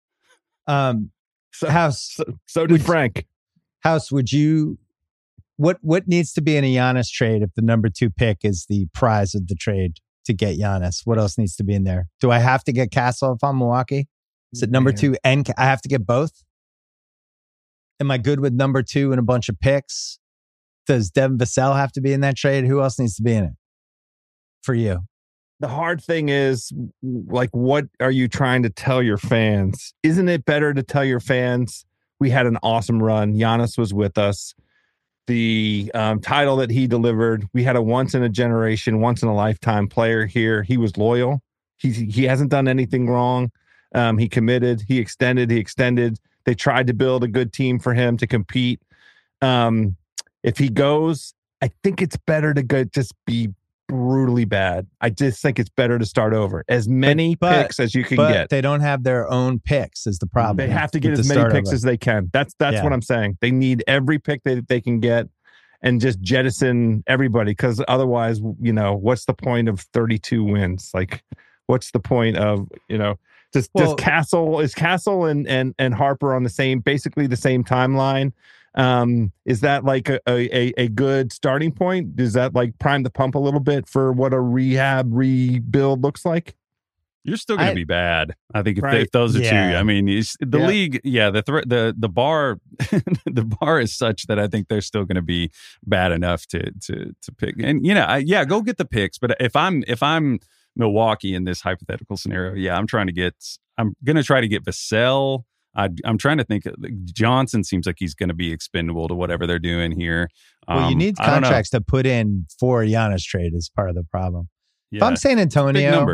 Um, so, House. So, so did would, Frank. House, would you? What what needs to be in a Giannis trade if the number two pick is the prize of the trade to get Giannis? What else needs to be in there? Do I have to get Castle if I'm Milwaukee? Is it number Man. two and I have to get both? Am I good with number two and a bunch of picks? Does Devin Vassell have to be in that trade? Who else needs to be in it for you? The hard thing is, like, what are you trying to tell your fans? Isn't it better to tell your fans, we had an awesome run. Giannis was with us. The um, title that he delivered, we had a once-in-a-generation, once-in-a-lifetime player here. He was loyal. He, he hasn't done anything wrong. Um, he committed. He extended. He extended. They tried to build a good team for him to compete. Um, if he goes, I think it's better to go just be brutally bad. I just think it's better to start over. As many but, but, picks as you can but get. They don't have their own picks is the problem. They have to get as many picks over. as they can. That's that's yeah. what I'm saying. They need every pick that they can get and just jettison everybody, because otherwise, you know, what's the point of thirty-two wins? Like, what's the point of, you know, just well, does Castle is Castle and and and Harper on the same, basically the same timeline? Um, is that like a, a a good starting point? Does that like prime the pump a little bit for what a rehab rebuild looks like? You're still going to be bad. I think if, right. they, if those are yeah. two, I mean, it's, the yeah. league, yeah, the th- the the bar, the bar is such that I think they're still going to be bad enough to to to pick. And you know, I, yeah, go get the picks. But if I'm if I'm Milwaukee in this hypothetical scenario, yeah, I'm trying to get. I'm going to try to get Vassell. I, I'm trying to think. Johnson seems like he's going to be expendable to whatever they're doing here. Um, well, you need contracts to put in for a Giannis trade is part of the problem. Yeah. If I'm San Antonio,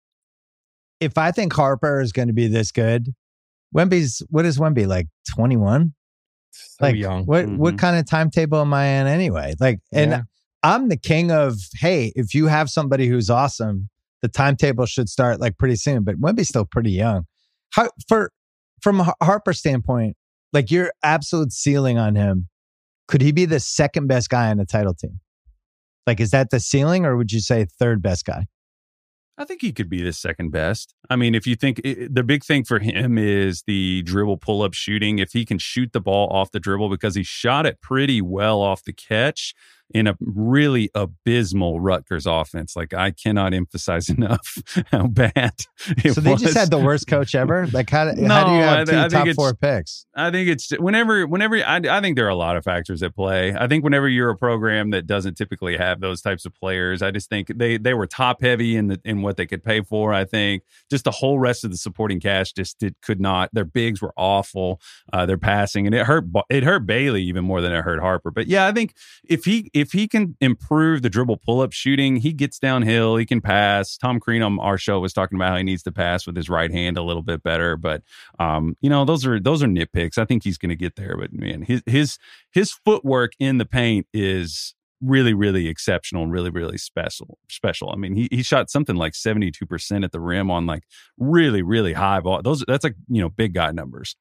if I think Harper is going to be this good, Wemby's, what is Wemby, like twenty-one? So like, young. What mm-hmm. what kind of timetable am I in anyway? Like, and yeah. I'm the king of, hey, if you have somebody who's awesome, the timetable should start like pretty soon. But Wemby's still pretty young. How, for From a Harper standpoint, like your absolute ceiling on him, could he be the second best guy on the title team? Like, is that the ceiling, or would you say third best guy? I think he could be the second best. I mean, if you think it, the big thing for him is the dribble pull-up shooting. If he can shoot the ball off the dribble, because he shot it pretty well off the catch in a really abysmal Rutgers offense. Like, I cannot emphasize enough how bad it So they was. just had the worst coach ever? Like, how, no, how do you have I, two I top think four picks? I think it's whenever, whenever I, I think there are a lot of factors at play. I think whenever you're a program that doesn't typically have those types of players, I just think they, they were top heavy in the, in what they could pay for. I think just the whole rest of the supporting cast just did, could not, their bigs were awful. Uh, their passing, and it hurt, it hurt Bailey even more than it hurt Harper. But yeah, I think if he, if he can improve the dribble pull-up shooting, he gets downhill, he can pass. Tom Crean on our show was talking about how he needs to pass with his right hand a little bit better, but um, you know, those are those are nitpicks. I think he's going to get there, but man, his his his footwork in the paint is really, really exceptional and really, really special. Special. I mean, he he shot something like seventy-two percent at the rim on like really, really high ball. Those that's like, you know, big guy numbers.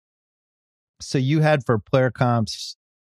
So you had for player comps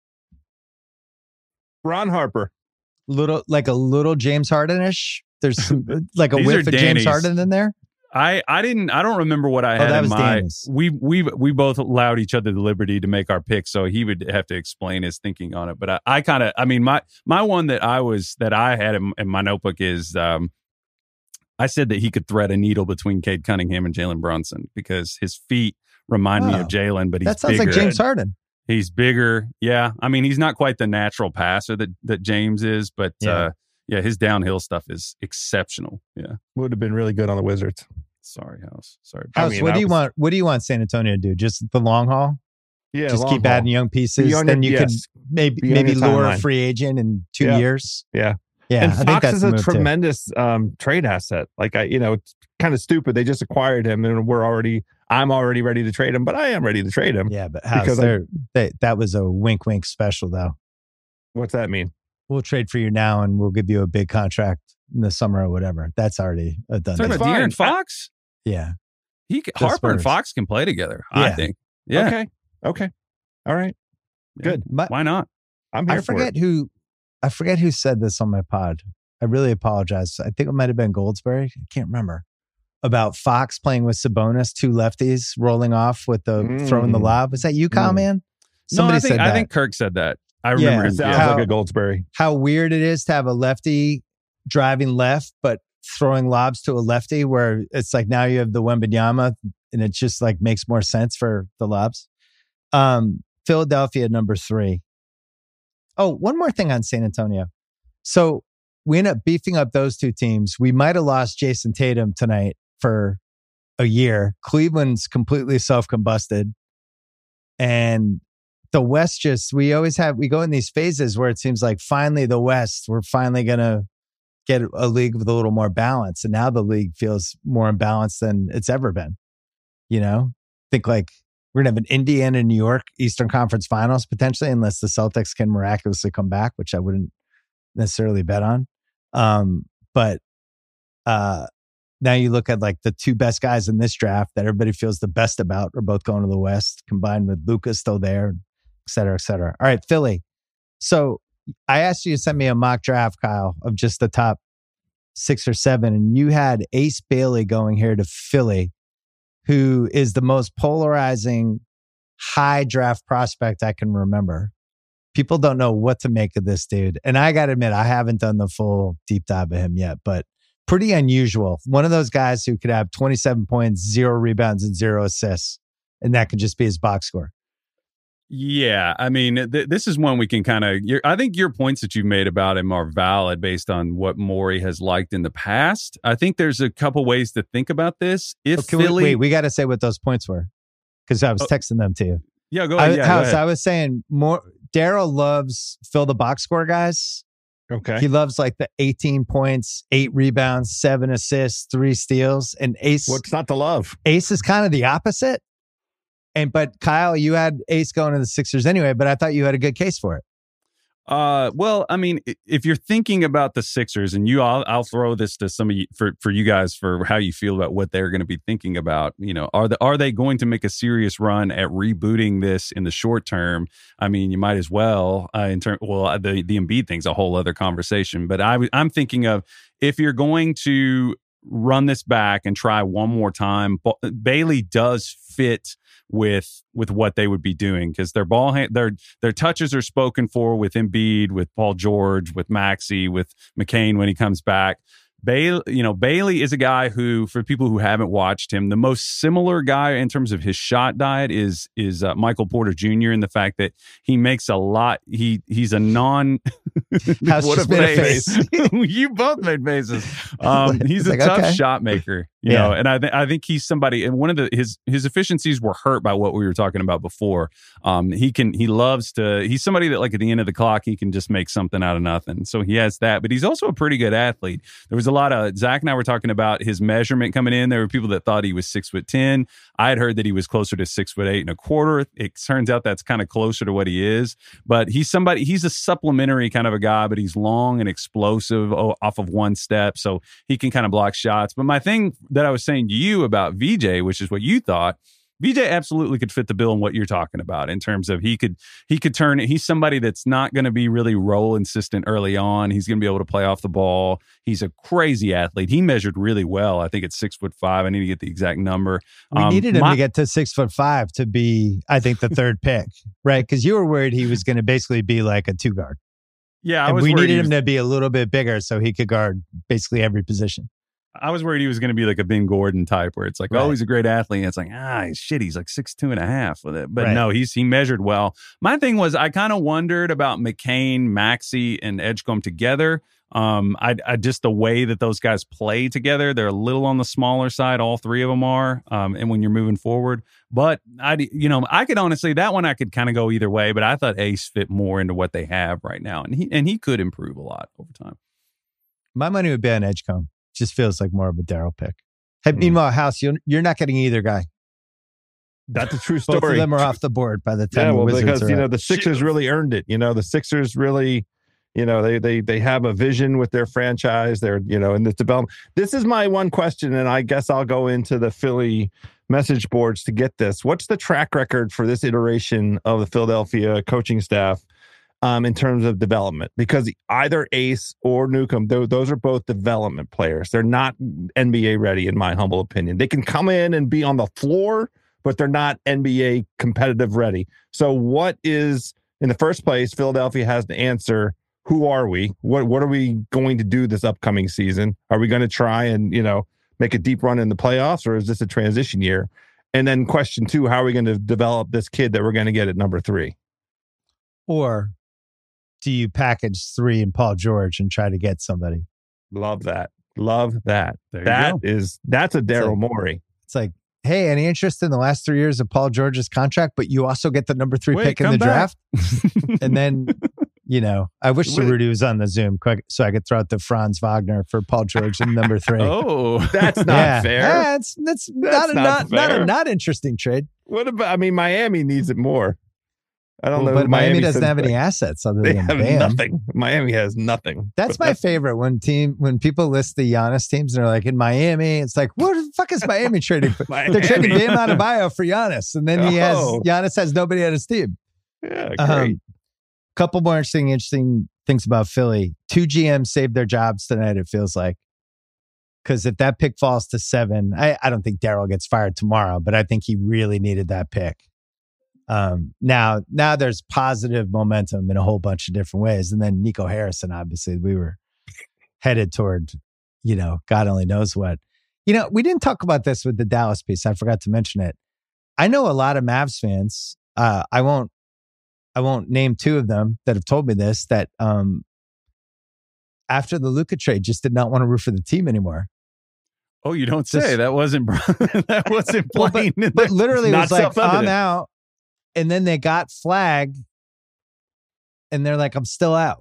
Ron Harper, little like a little James Harden-ish. There's some, like a These whiff are of James Danny's. Harden in there. I, I didn't I don't remember what I Oh, had that in was my Danny's. we we we both allowed each other the liberty to make our picks, so he would have to explain his thinking on it. But I, I kind of I mean my my one that I was that I had in, in my notebook is um I said that he could thread a needle between Cade Cunningham and Jalen Brunson because his feet remind me Oh, of Jalen, but he's that sounds bigger. like James Harden. He's bigger. Yeah. I mean, he's not quite the natural passer that, that James is, but Yeah. uh, yeah, his downhill stuff is exceptional. Yeah. Would have been really good on the Wizards. Sorry, House. Sorry. I House, mean, what I do you was- want? What do you want San Antonio to do? Just the long haul? Yeah, Just long keep haul. adding young pieces. Be on Then your- you yes. could maybe Be on maybe your lure a timeline. free agent in two Yeah. years. Yeah. Yeah, and I think Fox that's is the a move too. tremendous um, trade asset. Like I, you know, it's kind of stupid. They just acquired him, and we're already. I'm already ready to trade him, but I am ready to trade him. Yeah, but House, Because I- they're- they, that was a wink, wink special though. What's that mean? We'll trade for you now, and we'll give you a big contract in the summer or whatever. That's already a done. Talking deal. about fine. De'Aaron Fox? Yeah, He can, The Harper and Spurs. Fox can play together, I Yeah. think. Yeah. Okay. Okay. All right. Good. My- Why not? I'm here I for forget it. who. I forget who said this on my pod. I really apologize. I think it might have been Goldsberry. I can't remember. About Fox playing with Sabonis, two lefties rolling off with the Mm. throwing the lob. Was that you, Kyle, Mm. man? No, Somebody I think, said I that. think Kirk said that. I Yeah. remember him. Sounds How- like a Goldsberry. How weird it is to have a lefty driving left, but throwing lobs to a lefty, where it's like now you have the Wembanyama, and it just like makes more sense for the lobs. Um, Philadelphia number three. Oh, one more thing on San Antonio. So we end up beefing up those two teams. We might have lost Jason Tatum tonight for a year. Cleveland's completely self-combusted. And the West just, we always have, we go in these phases where it seems like finally the West, we're finally going to get a league with a little more balance. And now the league feels more imbalanced than it's ever been. You know, think like we're going to have an Indiana, New York Eastern Conference Finals potentially, unless the Celtics can miraculously come back, which I wouldn't necessarily bet on. Um, but uh, now you look at like the two best guys in this draft that everybody feels the best about are both going to the West, combined with Luka still there, et cetera, et cetera. All right, Philly. So I asked you to send me a mock draft, Kyle, of just the top six or seven, and you had Ace Bailey going here to Philly, who is the most polarizing high draft prospect I can remember. People don't know what to make of this dude. And I got to admit, I haven't done the full deep dive of him yet, but pretty unusual. One of those guys who could have twenty-seven points, zero rebounds, and zero assists. And that could just be his box score. Yeah, I mean, th- this is one we can kind of. I think your points that you've made about him are valid based on what Morey has liked in the past. I think there's a couple ways to think about this. If Okay, Philly, wait, we got to say what those points were because I was Oh, texting them to you. yeah, go I, ahead. Yeah, go House, ahead. I was saying more. Daryl loves fill the box score guys. Okay. He loves like the eighteen points, eight rebounds, seven assists, three steals, and Ace. What's not to love? Ace is kind of the opposite. And but Kyle, you had Ace going to the Sixers anyway, but I thought you had a good case for it. Uh, well, I mean, i- if you're thinking about the Sixers, and you, I'll, I'll throw this to some of you for for you guys for how you feel about what they're going to be thinking about. You know, are the are they going to make a serious run at rebooting this in the short term? I mean, you might as well. Uh, in term, well, the the Embiid thing's a whole other conversation. But I w- I'm thinking of if you're going to run this back and try one more time, Ba- Bailey does fit with with what they would be doing because their ball hand, their their touches are spoken for with Embiid, with Paul George, with Maxey, with McCain when he comes back. Bailey, you know, Bailey is a guy who, for people who haven't watched him, the most similar guy in terms of his shot diet is is uh, Michael Porter Junior in the fact that he makes a lot. He he's a non. House what just a made a face! You both made faces. Um, he's It's a like, tough okay. shot maker, you Yeah. know, and I think I think he's somebody. And one of the his his efficiencies were hurt by what we were talking about before. Um, he can he loves to. He's somebody that like at the end of the clock he can just make something out of nothing. So he has that, but he's also a pretty good athlete. There was a lot of Zach and I were talking about his measurement coming in. There were people that thought he was six foot ten. I had heard that he was closer to six foot eight and a quarter. It turns out that's kind of closer to what he is. But he's somebody. He's a supplementary kind of a guy, but he's long and explosive o- off of one step, so he can kind of block shots. But my thing that I was saying to you about V J, which is what you thought, V J absolutely could fit the bill in what you're talking about in terms of he could he could turn it. He's somebody that's not going to be really role insistent early on. He's going to be able to play off the ball. He's a crazy athlete. He measured really well. I think it's six foot five. I need to get the exact number. We um, needed him my, to get to six foot five to be, I think, the third pick, right? Because you were worried he was going to basically be like a two guard. Yeah, I and was we needed was, him to be a little bit bigger so he could guard basically every position. I was worried he was going to be like a Ben Gordon type where it's like, right. oh, he's a great athlete. And it's like, ah, shit, he's like six, two and a half with it. But right. no, he's he measured well. My thing was I kind of wondered about McCain, Maxey, and Edgecombe together. Um, I, I just the way that those guys play together, they're a little on the smaller side. All three of them are. Um, and when you're moving forward, but I, you know, I could honestly that one I could kind of go either way. But I thought Ace fit more into what they have right now, and he and he could improve a lot over time. My money would be on Edgecombe. Just feels like more of a Daryl pick. Hey, mm. Meanwhile, House, you're, you're not getting either guy. That's a true story. Both of them are off the board by the time yeah, well, the Wizards because you are know up. the Sixers really earned it. You know, the Sixers really, you know, they they they have a vision with their franchise. They're you know in this development. This is my one question, and I guess I'll go into the Philly message boards to get this. What's the track record for this iteration of the Philadelphia coaching staff? Um, in terms of development, because either Ace or Newcomb, th- those are both development players. They're not N B A ready, in my humble opinion. They can come in and be on the floor, but they're not N B A competitive ready. So what is, in the first place, Philadelphia has to answer, who are we? What what are we going to do this upcoming season? Are we going to try and, you know, make a deep run in the playoffs, or is this a transition year? And then question two, how are we going to develop this kid that we're going to get at number three? Or do you package three and Paul George and try to get somebody? Love that. Love that. There that is, that's a Daryl like, Morey. It's like, hey, any interest in the last three years of Paul George's contract, but you also get the number three Wait, pick in the back. draft? And then, you know, I wish Rudy was on the Zoom quick so I could throw out the Franz Wagner for Paul George in number three. Oh, that's not yeah. fair. Yeah, that's, that's, that's not, a, not, not, fair. not a not interesting trade. What about, I mean, Miami needs it more. I don't well, know. But Miami, Miami doesn't have that. any assets other they than have Bam. nothing. Miami has nothing. That's my that's, favorite when team when people list the Giannis teams and they're like in Miami. It's like, what the fuck is Miami trading for? Miami. They're trading Bam Adebayo for Giannis, and then he has oh. Giannis has nobody on his team. Yeah, great. Um, couple more interesting interesting things about Philly. Two G Ms saved their jobs tonight. It feels like. Because if that pick falls to seven, I, I don't think Daryl gets fired tomorrow, but I think he really needed that pick. Um, now, now there's positive momentum in a whole bunch of different ways. And then Nico Harrison, obviously, we were headed toward, you know, God only knows what. You know, we didn't talk about this with the Dallas piece. I forgot to mention it. I know a lot of Mavs fans. Uh, I won't, I won't name two of them that have told me this, that um, after the Luka trade, just did not want to root for the team anymore. Oh, you don't say. Just, that wasn't that wasn't plain. Well, but, but literally, it was like, I'm out. And then they got flagged, and they're like, "I'm still out."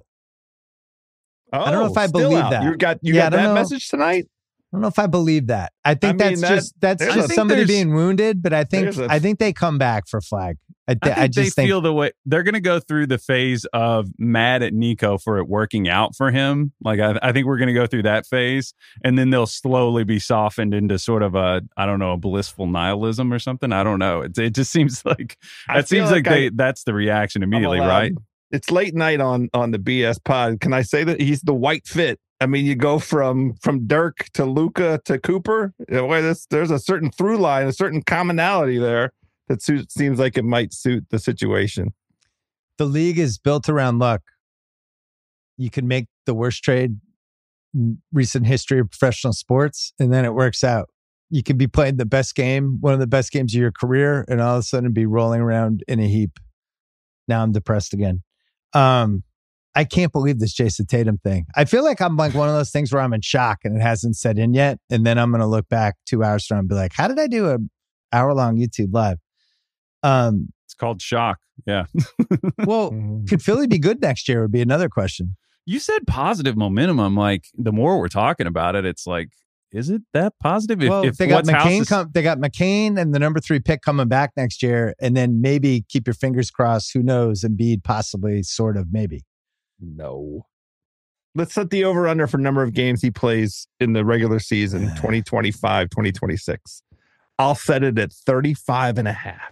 Oh, I don't know if I believe out. that. You got you yeah, got that know. message tonight. I don't know if I believe that. I think I mean, that's that, just that's just somebody being wounded. But I think a, I think they come back for flag. I, th- I think I just they think, feel the way they're going to go through the phase of mad at Nico for it working out for him. Like I, I think we're going to go through that phase, and then they'll slowly be softened into sort of a I don't know a blissful nihilism or something. I don't know. It, it just seems like it seems like, like I, they that's the reaction immediately, right? It's late night on on the B S pod. Can I say that he's the white fit? I mean, you go from from Dirk to Luka to Cooper. You know, there's, there's a certain through line, a certain commonality there that suit, seems like it might suit the situation. The league is built around luck. You can make the worst trade in recent history of professional sports, and then it works out. You could be playing the best game, one of the best games of your career, and all of a sudden be rolling around in a heap. Now I'm depressed again. Um, I can't believe this Jason Tatum thing. I feel like I'm like one of those things where I'm in shock and it hasn't set in yet. And then I'm going to look back two hours from and be like, how did I do an hour long YouTube live? Um, it's called shock. Yeah. Well, could Philly be good next year would be another question. You said positive momentum. I'm like, the more we're talking about it, it's like, is it that positive? If, well, if they got McCain, is... com- they got McCain and the number three pick coming back next year, and then maybe keep your fingers crossed. Who knows? Embiid possibly, sort of, maybe. No. Let's set the over under for number of games he plays in the regular season, twenty twenty-five, twenty twenty-six. I'll set it at thirty-five and a half.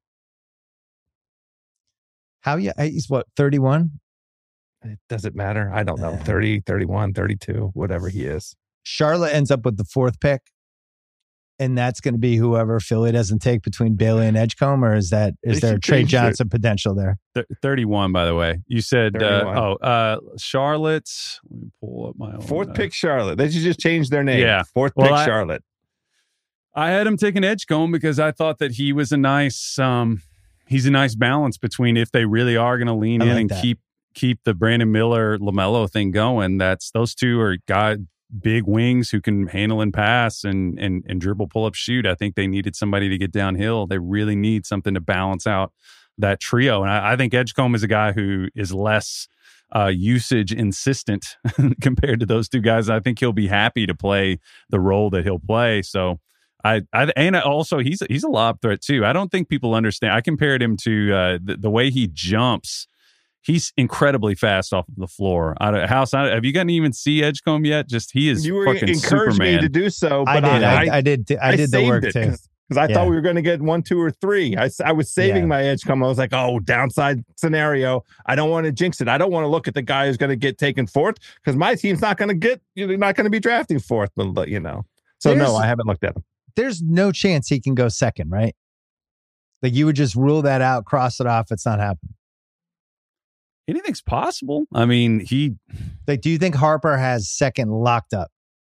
How you? He's what, thirty-one? It doesn't matter. I don't know. thirty, thirty-one, thirty-two, whatever he is. Charlotte ends up with the fourth pick. And that's going to be whoever Philly doesn't take between Bailey and Edgecombe, or is that is They there should Trey change it. Johnson potential there? Th- thirty-one, by the way. You said, uh, thirty-one. oh, uh, Charlotte. Let me pull up my own. Fourth uh, pick, Charlotte. They should just change their name. Yeah. Fourth Well, pick, I- Charlotte. I had him taking Edgecombe because I thought that he was a nice, um, he's a nice balance between if they really are going to lean I in like and that. keep keep the Brandon Miller LaMelo thing going. That's those two are guy big wings who can handle and pass and and and dribble, pull up, shoot. I think they needed somebody to get downhill. They really need something to balance out that trio. And I, I think Edgecombe is a guy who is less uh, usage insistent compared to those two guys. I think he'll be happy to play the role that he'll play. So. I, I and also he's he's a lob threat too. I don't think people understand. I compared him to uh, the, the way he jumps. He's incredibly fast off of the floor. I don't, House, I, have you gotten to even see Edgecombe yet? Just he is You were fucking encouraged Superman. me to do so, I but did. I, I, I, did. t- I did the saved work it too. because I Yeah. thought we were going to get one, two, or three. I, s- I was saving Yeah. my Edgecombe. I was like, oh, downside scenario. I don't want to jinx it. I don't want to look at the guy who's going to get taken fourth because my team's not going to get. You're not going to be drafting fourth, but you know. So There's- no, I haven't looked at him. There's no chance he can go second, right? Like you would just rule that out, cross it off. It's not happening. Anything's possible. I mean, he Like, do you think Harper has second locked up?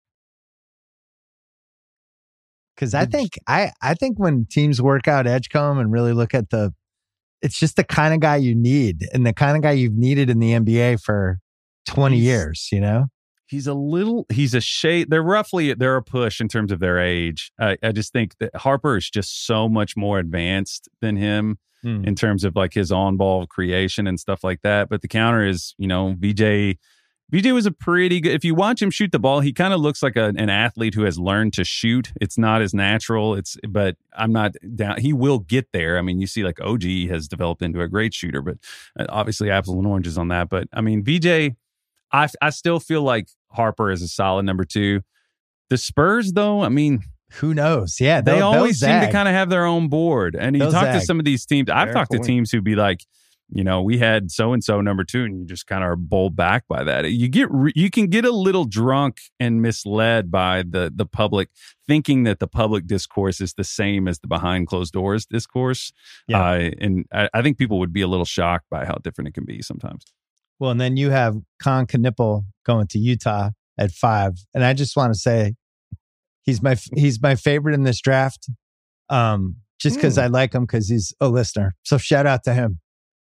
Because I think I I think when teams work out Edgecombe and really look at the, it's just the kind of guy you need and the kind of guy you've needed in the N B A for twenty He's- years. You know, he's a little he's a shade. They're roughly they're a push in terms of their age. I, I just think that Harper is just so much more advanced than him. Hmm. in terms of like his on-ball creation and stuff like that. But the counter is, you know, V J V J was a pretty good, if you watch him shoot the ball, he kind of looks like a, an athlete who has learned to shoot. It's not as natural. It's, but I'm not down. He will get there. I mean, you see like O G has developed into a great shooter, but obviously apples and oranges on that. But I mean, V J, I, I still feel like Harper is a solid number two. The Spurs though, I mean, Who knows? Yeah, they they'll- always they'll seem to zag. kind of have their own board. And you They'll talk to zag. some of these teams. I've Fair talked point. to teams who'd be like, you know, we had so and so number two, and you just kind of are bowled back by that. You get re- you can get a little drunk and misled by the the public, thinking that the public discourse is the same as the behind closed doors discourse. Yeah. Uh, and I, I think people would be a little shocked by how different it can be sometimes. Well, and then you have Con Knipple going to Utah at five, and I just want to say he's my he's my favorite in this draft, um, just because Hmm. I like him because he's a listener. So shout out to him.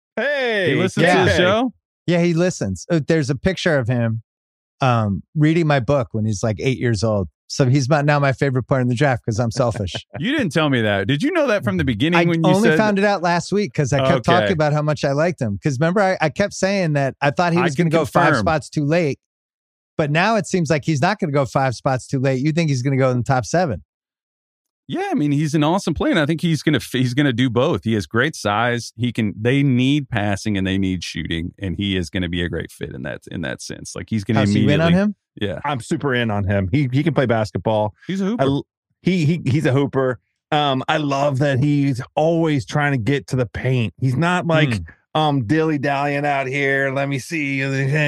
Hey, He listens yeah. to the okay. show. Yeah, he listens. Uh, There's a picture of him um, reading my book when he's like eight years old. So he's my, now my favorite player in the draft because I'm selfish. You didn't tell me that. Did you know that from the beginning I when you only said found it out last week because I kept Okay. talking about how much I liked him. Because remember, I, I kept saying that I thought he I was going can to go five confirm. spots too late. But now it seems like he's not going to go five spots too late. You think he's going to go in the top seven? Yeah, I mean, he's an awesome player, and I think he's gonna he's gonna do both. He has great size. He can. They need passing and they need shooting, and he is going to be a great fit in that in that sense. Like he's going to How's you immediately. in on him? Yeah, I'm super in on him. He he can play basketball. he's a hooper. I, he he he's a hooper. Um, I love that he's always trying to get to the paint. He's not like Hmm. um dilly dallying out here. Let me see.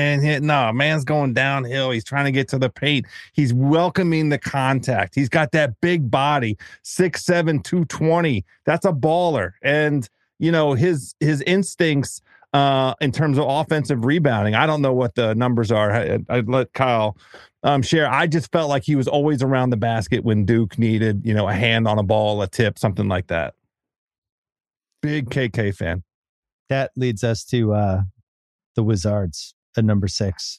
No, man's going downhill. He's trying to get to the paint. He's welcoming the contact. He's got that big body, six seven, two twenty. That's a baller. And you know his his instincts uh in terms of offensive rebounding. I don't know what the numbers are. I, I'd let Kyle um share. I just felt like he was always around the basket when Duke needed, you know, a hand on a ball, a tip, something like that. Big K K fan. That leads us to uh, the Wizards at number six.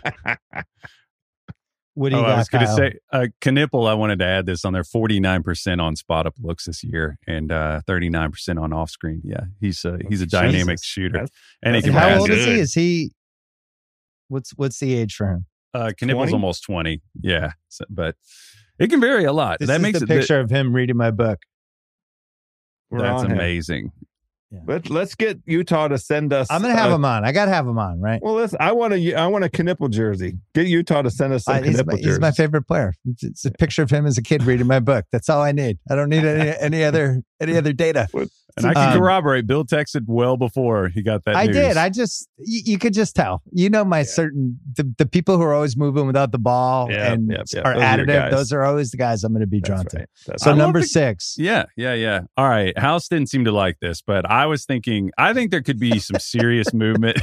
What do you oh, got, I was going to Kyle? say, uh, Knipple, I wanted to add this on there. forty-nine percent on spot up looks this year, and uh, thirty-nine percent on off screen. Yeah, he's a he's a dynamic Jesus. shooter, That's- and he that's can How pass old it. is he? Is he? What's what's the age for him? Uh, Knipple's twenty? almost twenty. Yeah, so, but it can vary a lot. This that is makes the it picture of him reading my book. We're that's on him. amazing. Yeah. Let, let's get Utah to send us. I'm going to have uh, him on. I got to have him on, right? Well, listen, I want a, I want a Knipple jersey. Get Utah to send us some Uh, he's, Knipple my, jerseys. he's my favorite player. It's, it's a picture of him as a kid reading my book. That's all I need. I don't need any any other any other data. And I can Um, corroborate. Bill texted well before he got that I news. did. I just you, you could just tell. You know, my certain the, the people who are always moving without the ball Yeah, and yeah, yeah. are Those are your additive. guys. Those are always the guys I'm going to be drawn That's to. right. That's So I love number the- six. Yeah, yeah, yeah. All right. House didn't seem to like this, but I was thinking, I think there could be some serious movement.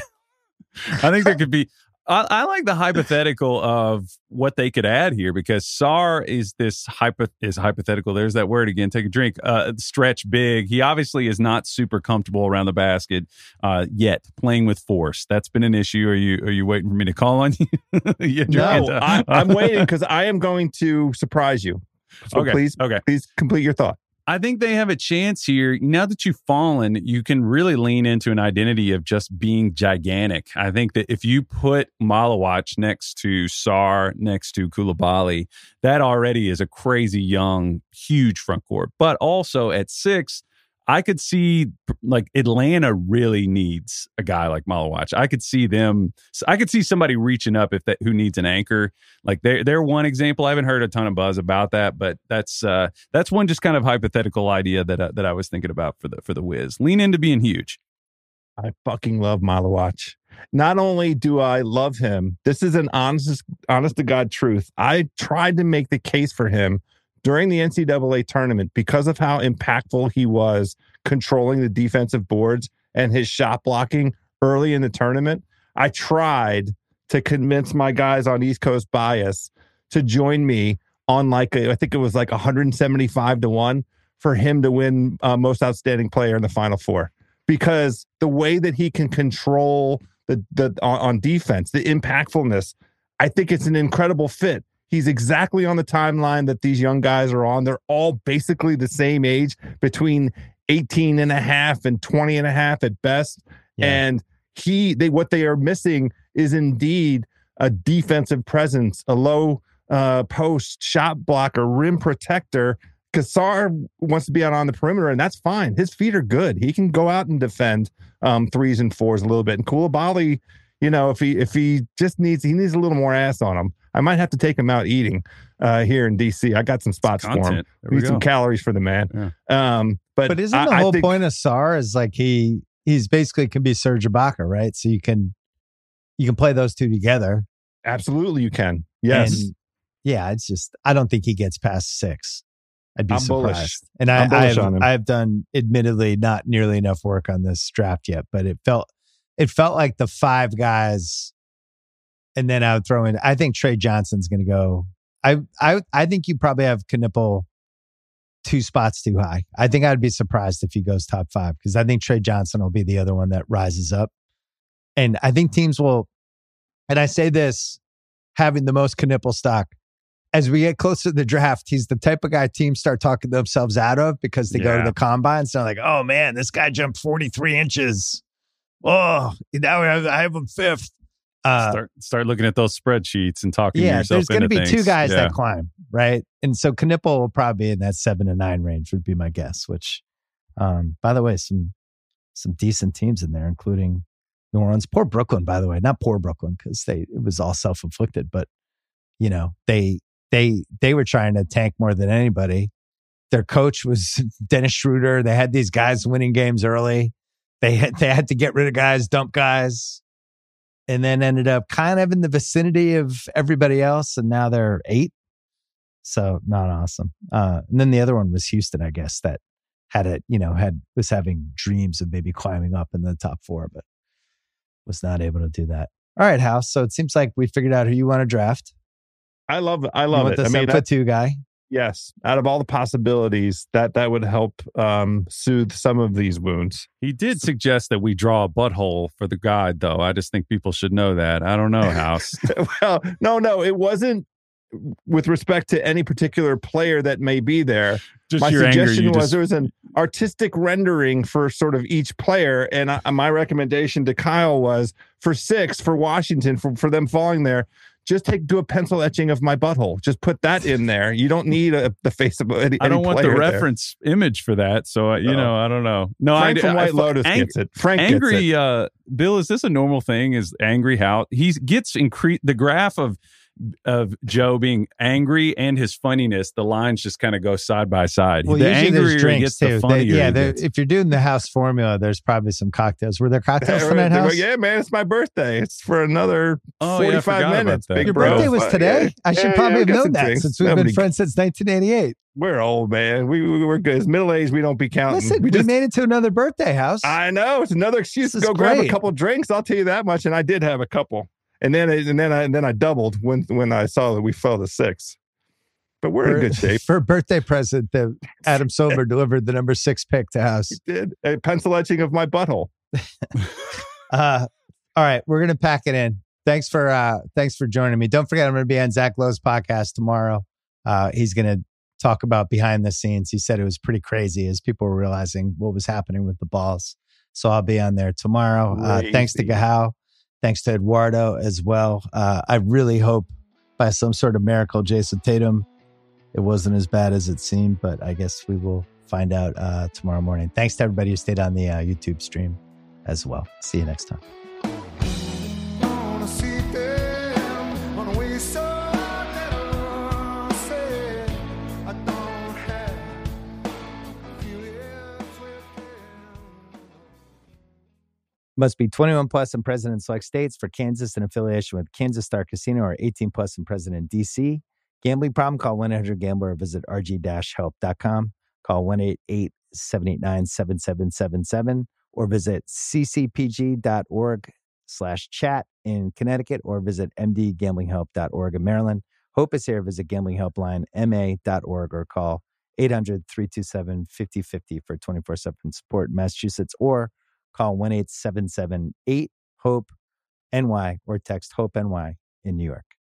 I think there could be. I, I like the hypothetical of what they could add here because Sarr is this hypo is hypothetical. There's that word again. Take a drink. Uh, stretch big. He obviously is not super comfortable around the basket uh, yet. Playing with force, that's been an issue. Are you are you waiting for me to call on you? You No, can't, uh, I, I'm waiting because I am going to surprise you. So Okay. please, Okay. please complete your thought. I think they have a chance here. Now that you've fallen, you can really lean into an identity of just being gigantic. I think that if you put Malawach next to Sarr, next to Koulibaly, that already is a crazy young, huge front court. But also at six, I could see like Atlanta really needs a guy like Malawach. I could see them. I could see somebody reaching up if that who needs an anchor. Like they're they're one example. I haven't heard a ton of buzz about that, but that's uh, that's one just kind of hypothetical idea that uh, that I was thinking about for the for the Wiz. Lean into being huge. I fucking love Malawach. Not only do I love him, this is an honest, honest to God truth. I tried to make the case for him during the N C double A tournament because of how impactful he was controlling the defensive boards and his shot blocking early in the tournament. I tried to convince my guys on East Coast Bias to join me on like, a, I think it was like one seventy-five to one for him to win uh, most outstanding player in the Final Four. Because the way that he can control the, the on, on defense, the impactfulness, I think it's an incredible fit. He's exactly on the timeline that these young guys are on. They're all basically the same age, between eighteen and a half and twenty and a half at best. Yeah. And he, they, what they are missing is indeed a defensive presence, a low uh, post shot blocker, rim protector. Sarr wants to be out on the perimeter, and that's fine. His feet are good. He can go out and defend um, threes and fours a little bit. And Koulibaly, you know, if he if he just needs he needs a little more ass on him, I might have to take him out eating uh, here in D C. I got some spots for him. Content. There we Need some go. calories for the man. Yeah. Um, but But isn't the I, I whole think, point of Sarr is like he he's basically can be Serge Ibaka, right? So you can you can play those two together. absolutely you can. Yes. And yeah, it's just I don't think he gets past six. I'd be I'm surprised. bullish. And I, I'm bullish I've, on him. I've done admittedly not nearly enough work on this draft yet, but it felt it felt like the five guys, and then I would throw in. I think Trey Johnson's going to go. I I I think you probably have Knipple two spots too high. I think I'd be surprised if he goes top five because I think Trey Johnson will be the other one that rises up, and I think teams will. And I say this, having the most Knipple stock. As we get closer to the draft, he's the type of guy teams start talking themselves out of because they go to Yeah. the combines. They're like, oh man, this guy jumped forty-three inches. Oh, now I have, I have him fifth. Uh, start start looking at those spreadsheets and talking yeah, yourself there's going to into be things. two guys Yeah. that climb, right? And so Knipple will probably be in that seven to nine range would be my guess, which, um, by the way, some some decent teams in there, including New Orleans. Poor Brooklyn, by the way. Not poor Brooklyn because they it was all self-inflicted, but, you know, they They they were trying to tank more than anybody. Their coach was Dennis Schroeder. They had these guys winning games early. They had, they had to get rid of guys, dump guys, and then ended up kind of in the vicinity of everybody else. And now they're eight. So not awesome. Uh, and then the other one was Houston, I guess, that had it, you know, had was having dreams of maybe climbing up in the top four, but was not able to do that. All right, House. So it seems like we figured out who you want to draft. I love I You love want it. the I mean, seven foot two guy. yes, out of all the possibilities, that that would help um, soothe some of these wounds. He did suggest that we draw a butthole for the guide, though. I just think people should know that. I don't know, House. Well, no, no, it wasn't with respect to any particular player that may be there. Just My your anger, suggestion you was just- there was an artistic rendering for sort of each player, and I, my recommendation to Kyle was for six for Washington for, for them falling there. just take do a pencil etching of my butthole. Just put that in there. You don't need a, the face of any. I don't any want the player reference image for that. So uh, you Oh. know, I don't know. No, Frank I, from I, White I, Lotus ang- gets it. Frank angry. gets it. Uh, Bill, is this a normal thing? Is angry how he gets increase the graph of of Joe being angry and his funniness? The lines just kind of go side by side. Well, the usually angrier there's he drinks gets, too. the They- funnier yeah, he there- gets. if you're doing the house formula, there's probably some cocktails. Were there cocktails for that They go, house? yeah, man, it's my birthday. It's for another Oh, yeah, I forty-five forgot about minutes. that. Big Your bro. birthday was Fuck, today? yeah. I should Yeah, probably yeah, we have got known some that drinks. since we've Nobody- been friends since nineteen eighty-eight. We're old, man. We, we we're good. It's middle age. We don't be counting. Listen, we, we just. made it to another birthday house. I know it's another excuse This to is go grab a great. couple drinks. I'll tell you that much. And I did have a couple. And then and then I and then I doubled when when I saw that we fell to six. But we're for, in good shape. For a birthday present, the Adam Silver delivered the number six pick to house. We did a pencil etching of my butthole. Uh, all right, we're gonna pack it in. Thanks for uh, thanks for joining me. Don't forget, I'm gonna be on Zach Lowe's podcast tomorrow. Uh, he's gonna talk about behind the scenes. He said it was pretty crazy as people were realizing what was happening with the balls. So I'll be on there tomorrow. Uh, thanks to Crazy. Gahal. Thanks to Eduardo as well. Uh, I really hope by some sort of miracle, Jason Tatum, it wasn't as bad as it seemed, but I guess we will find out uh, tomorrow morning. Thanks to everybody who stayed on the uh, YouTube stream as well. See you next time. Wanna see them on a way so never said I don't have feelings with them. Must be twenty-one plus and present in select states. For Kansas, in affiliation with Kansas Star Casino, or eighteen plus and present in D C. Gambling problem? Call one eight hundred gambler or visit r g dash help dot com. Call one eight eight seven eight nine seven seven seven seven or visit c c p g dot org slash chat in Connecticut or visit m d gambling help dot org in Maryland. Hope is here. Visit gambling helpline m a dot org or call eight hundred three two seven five oh five oh for twenty-four seven support in Massachusetts, or call one eight seven seven eight hope N Y or text HOPE-N Y in New York.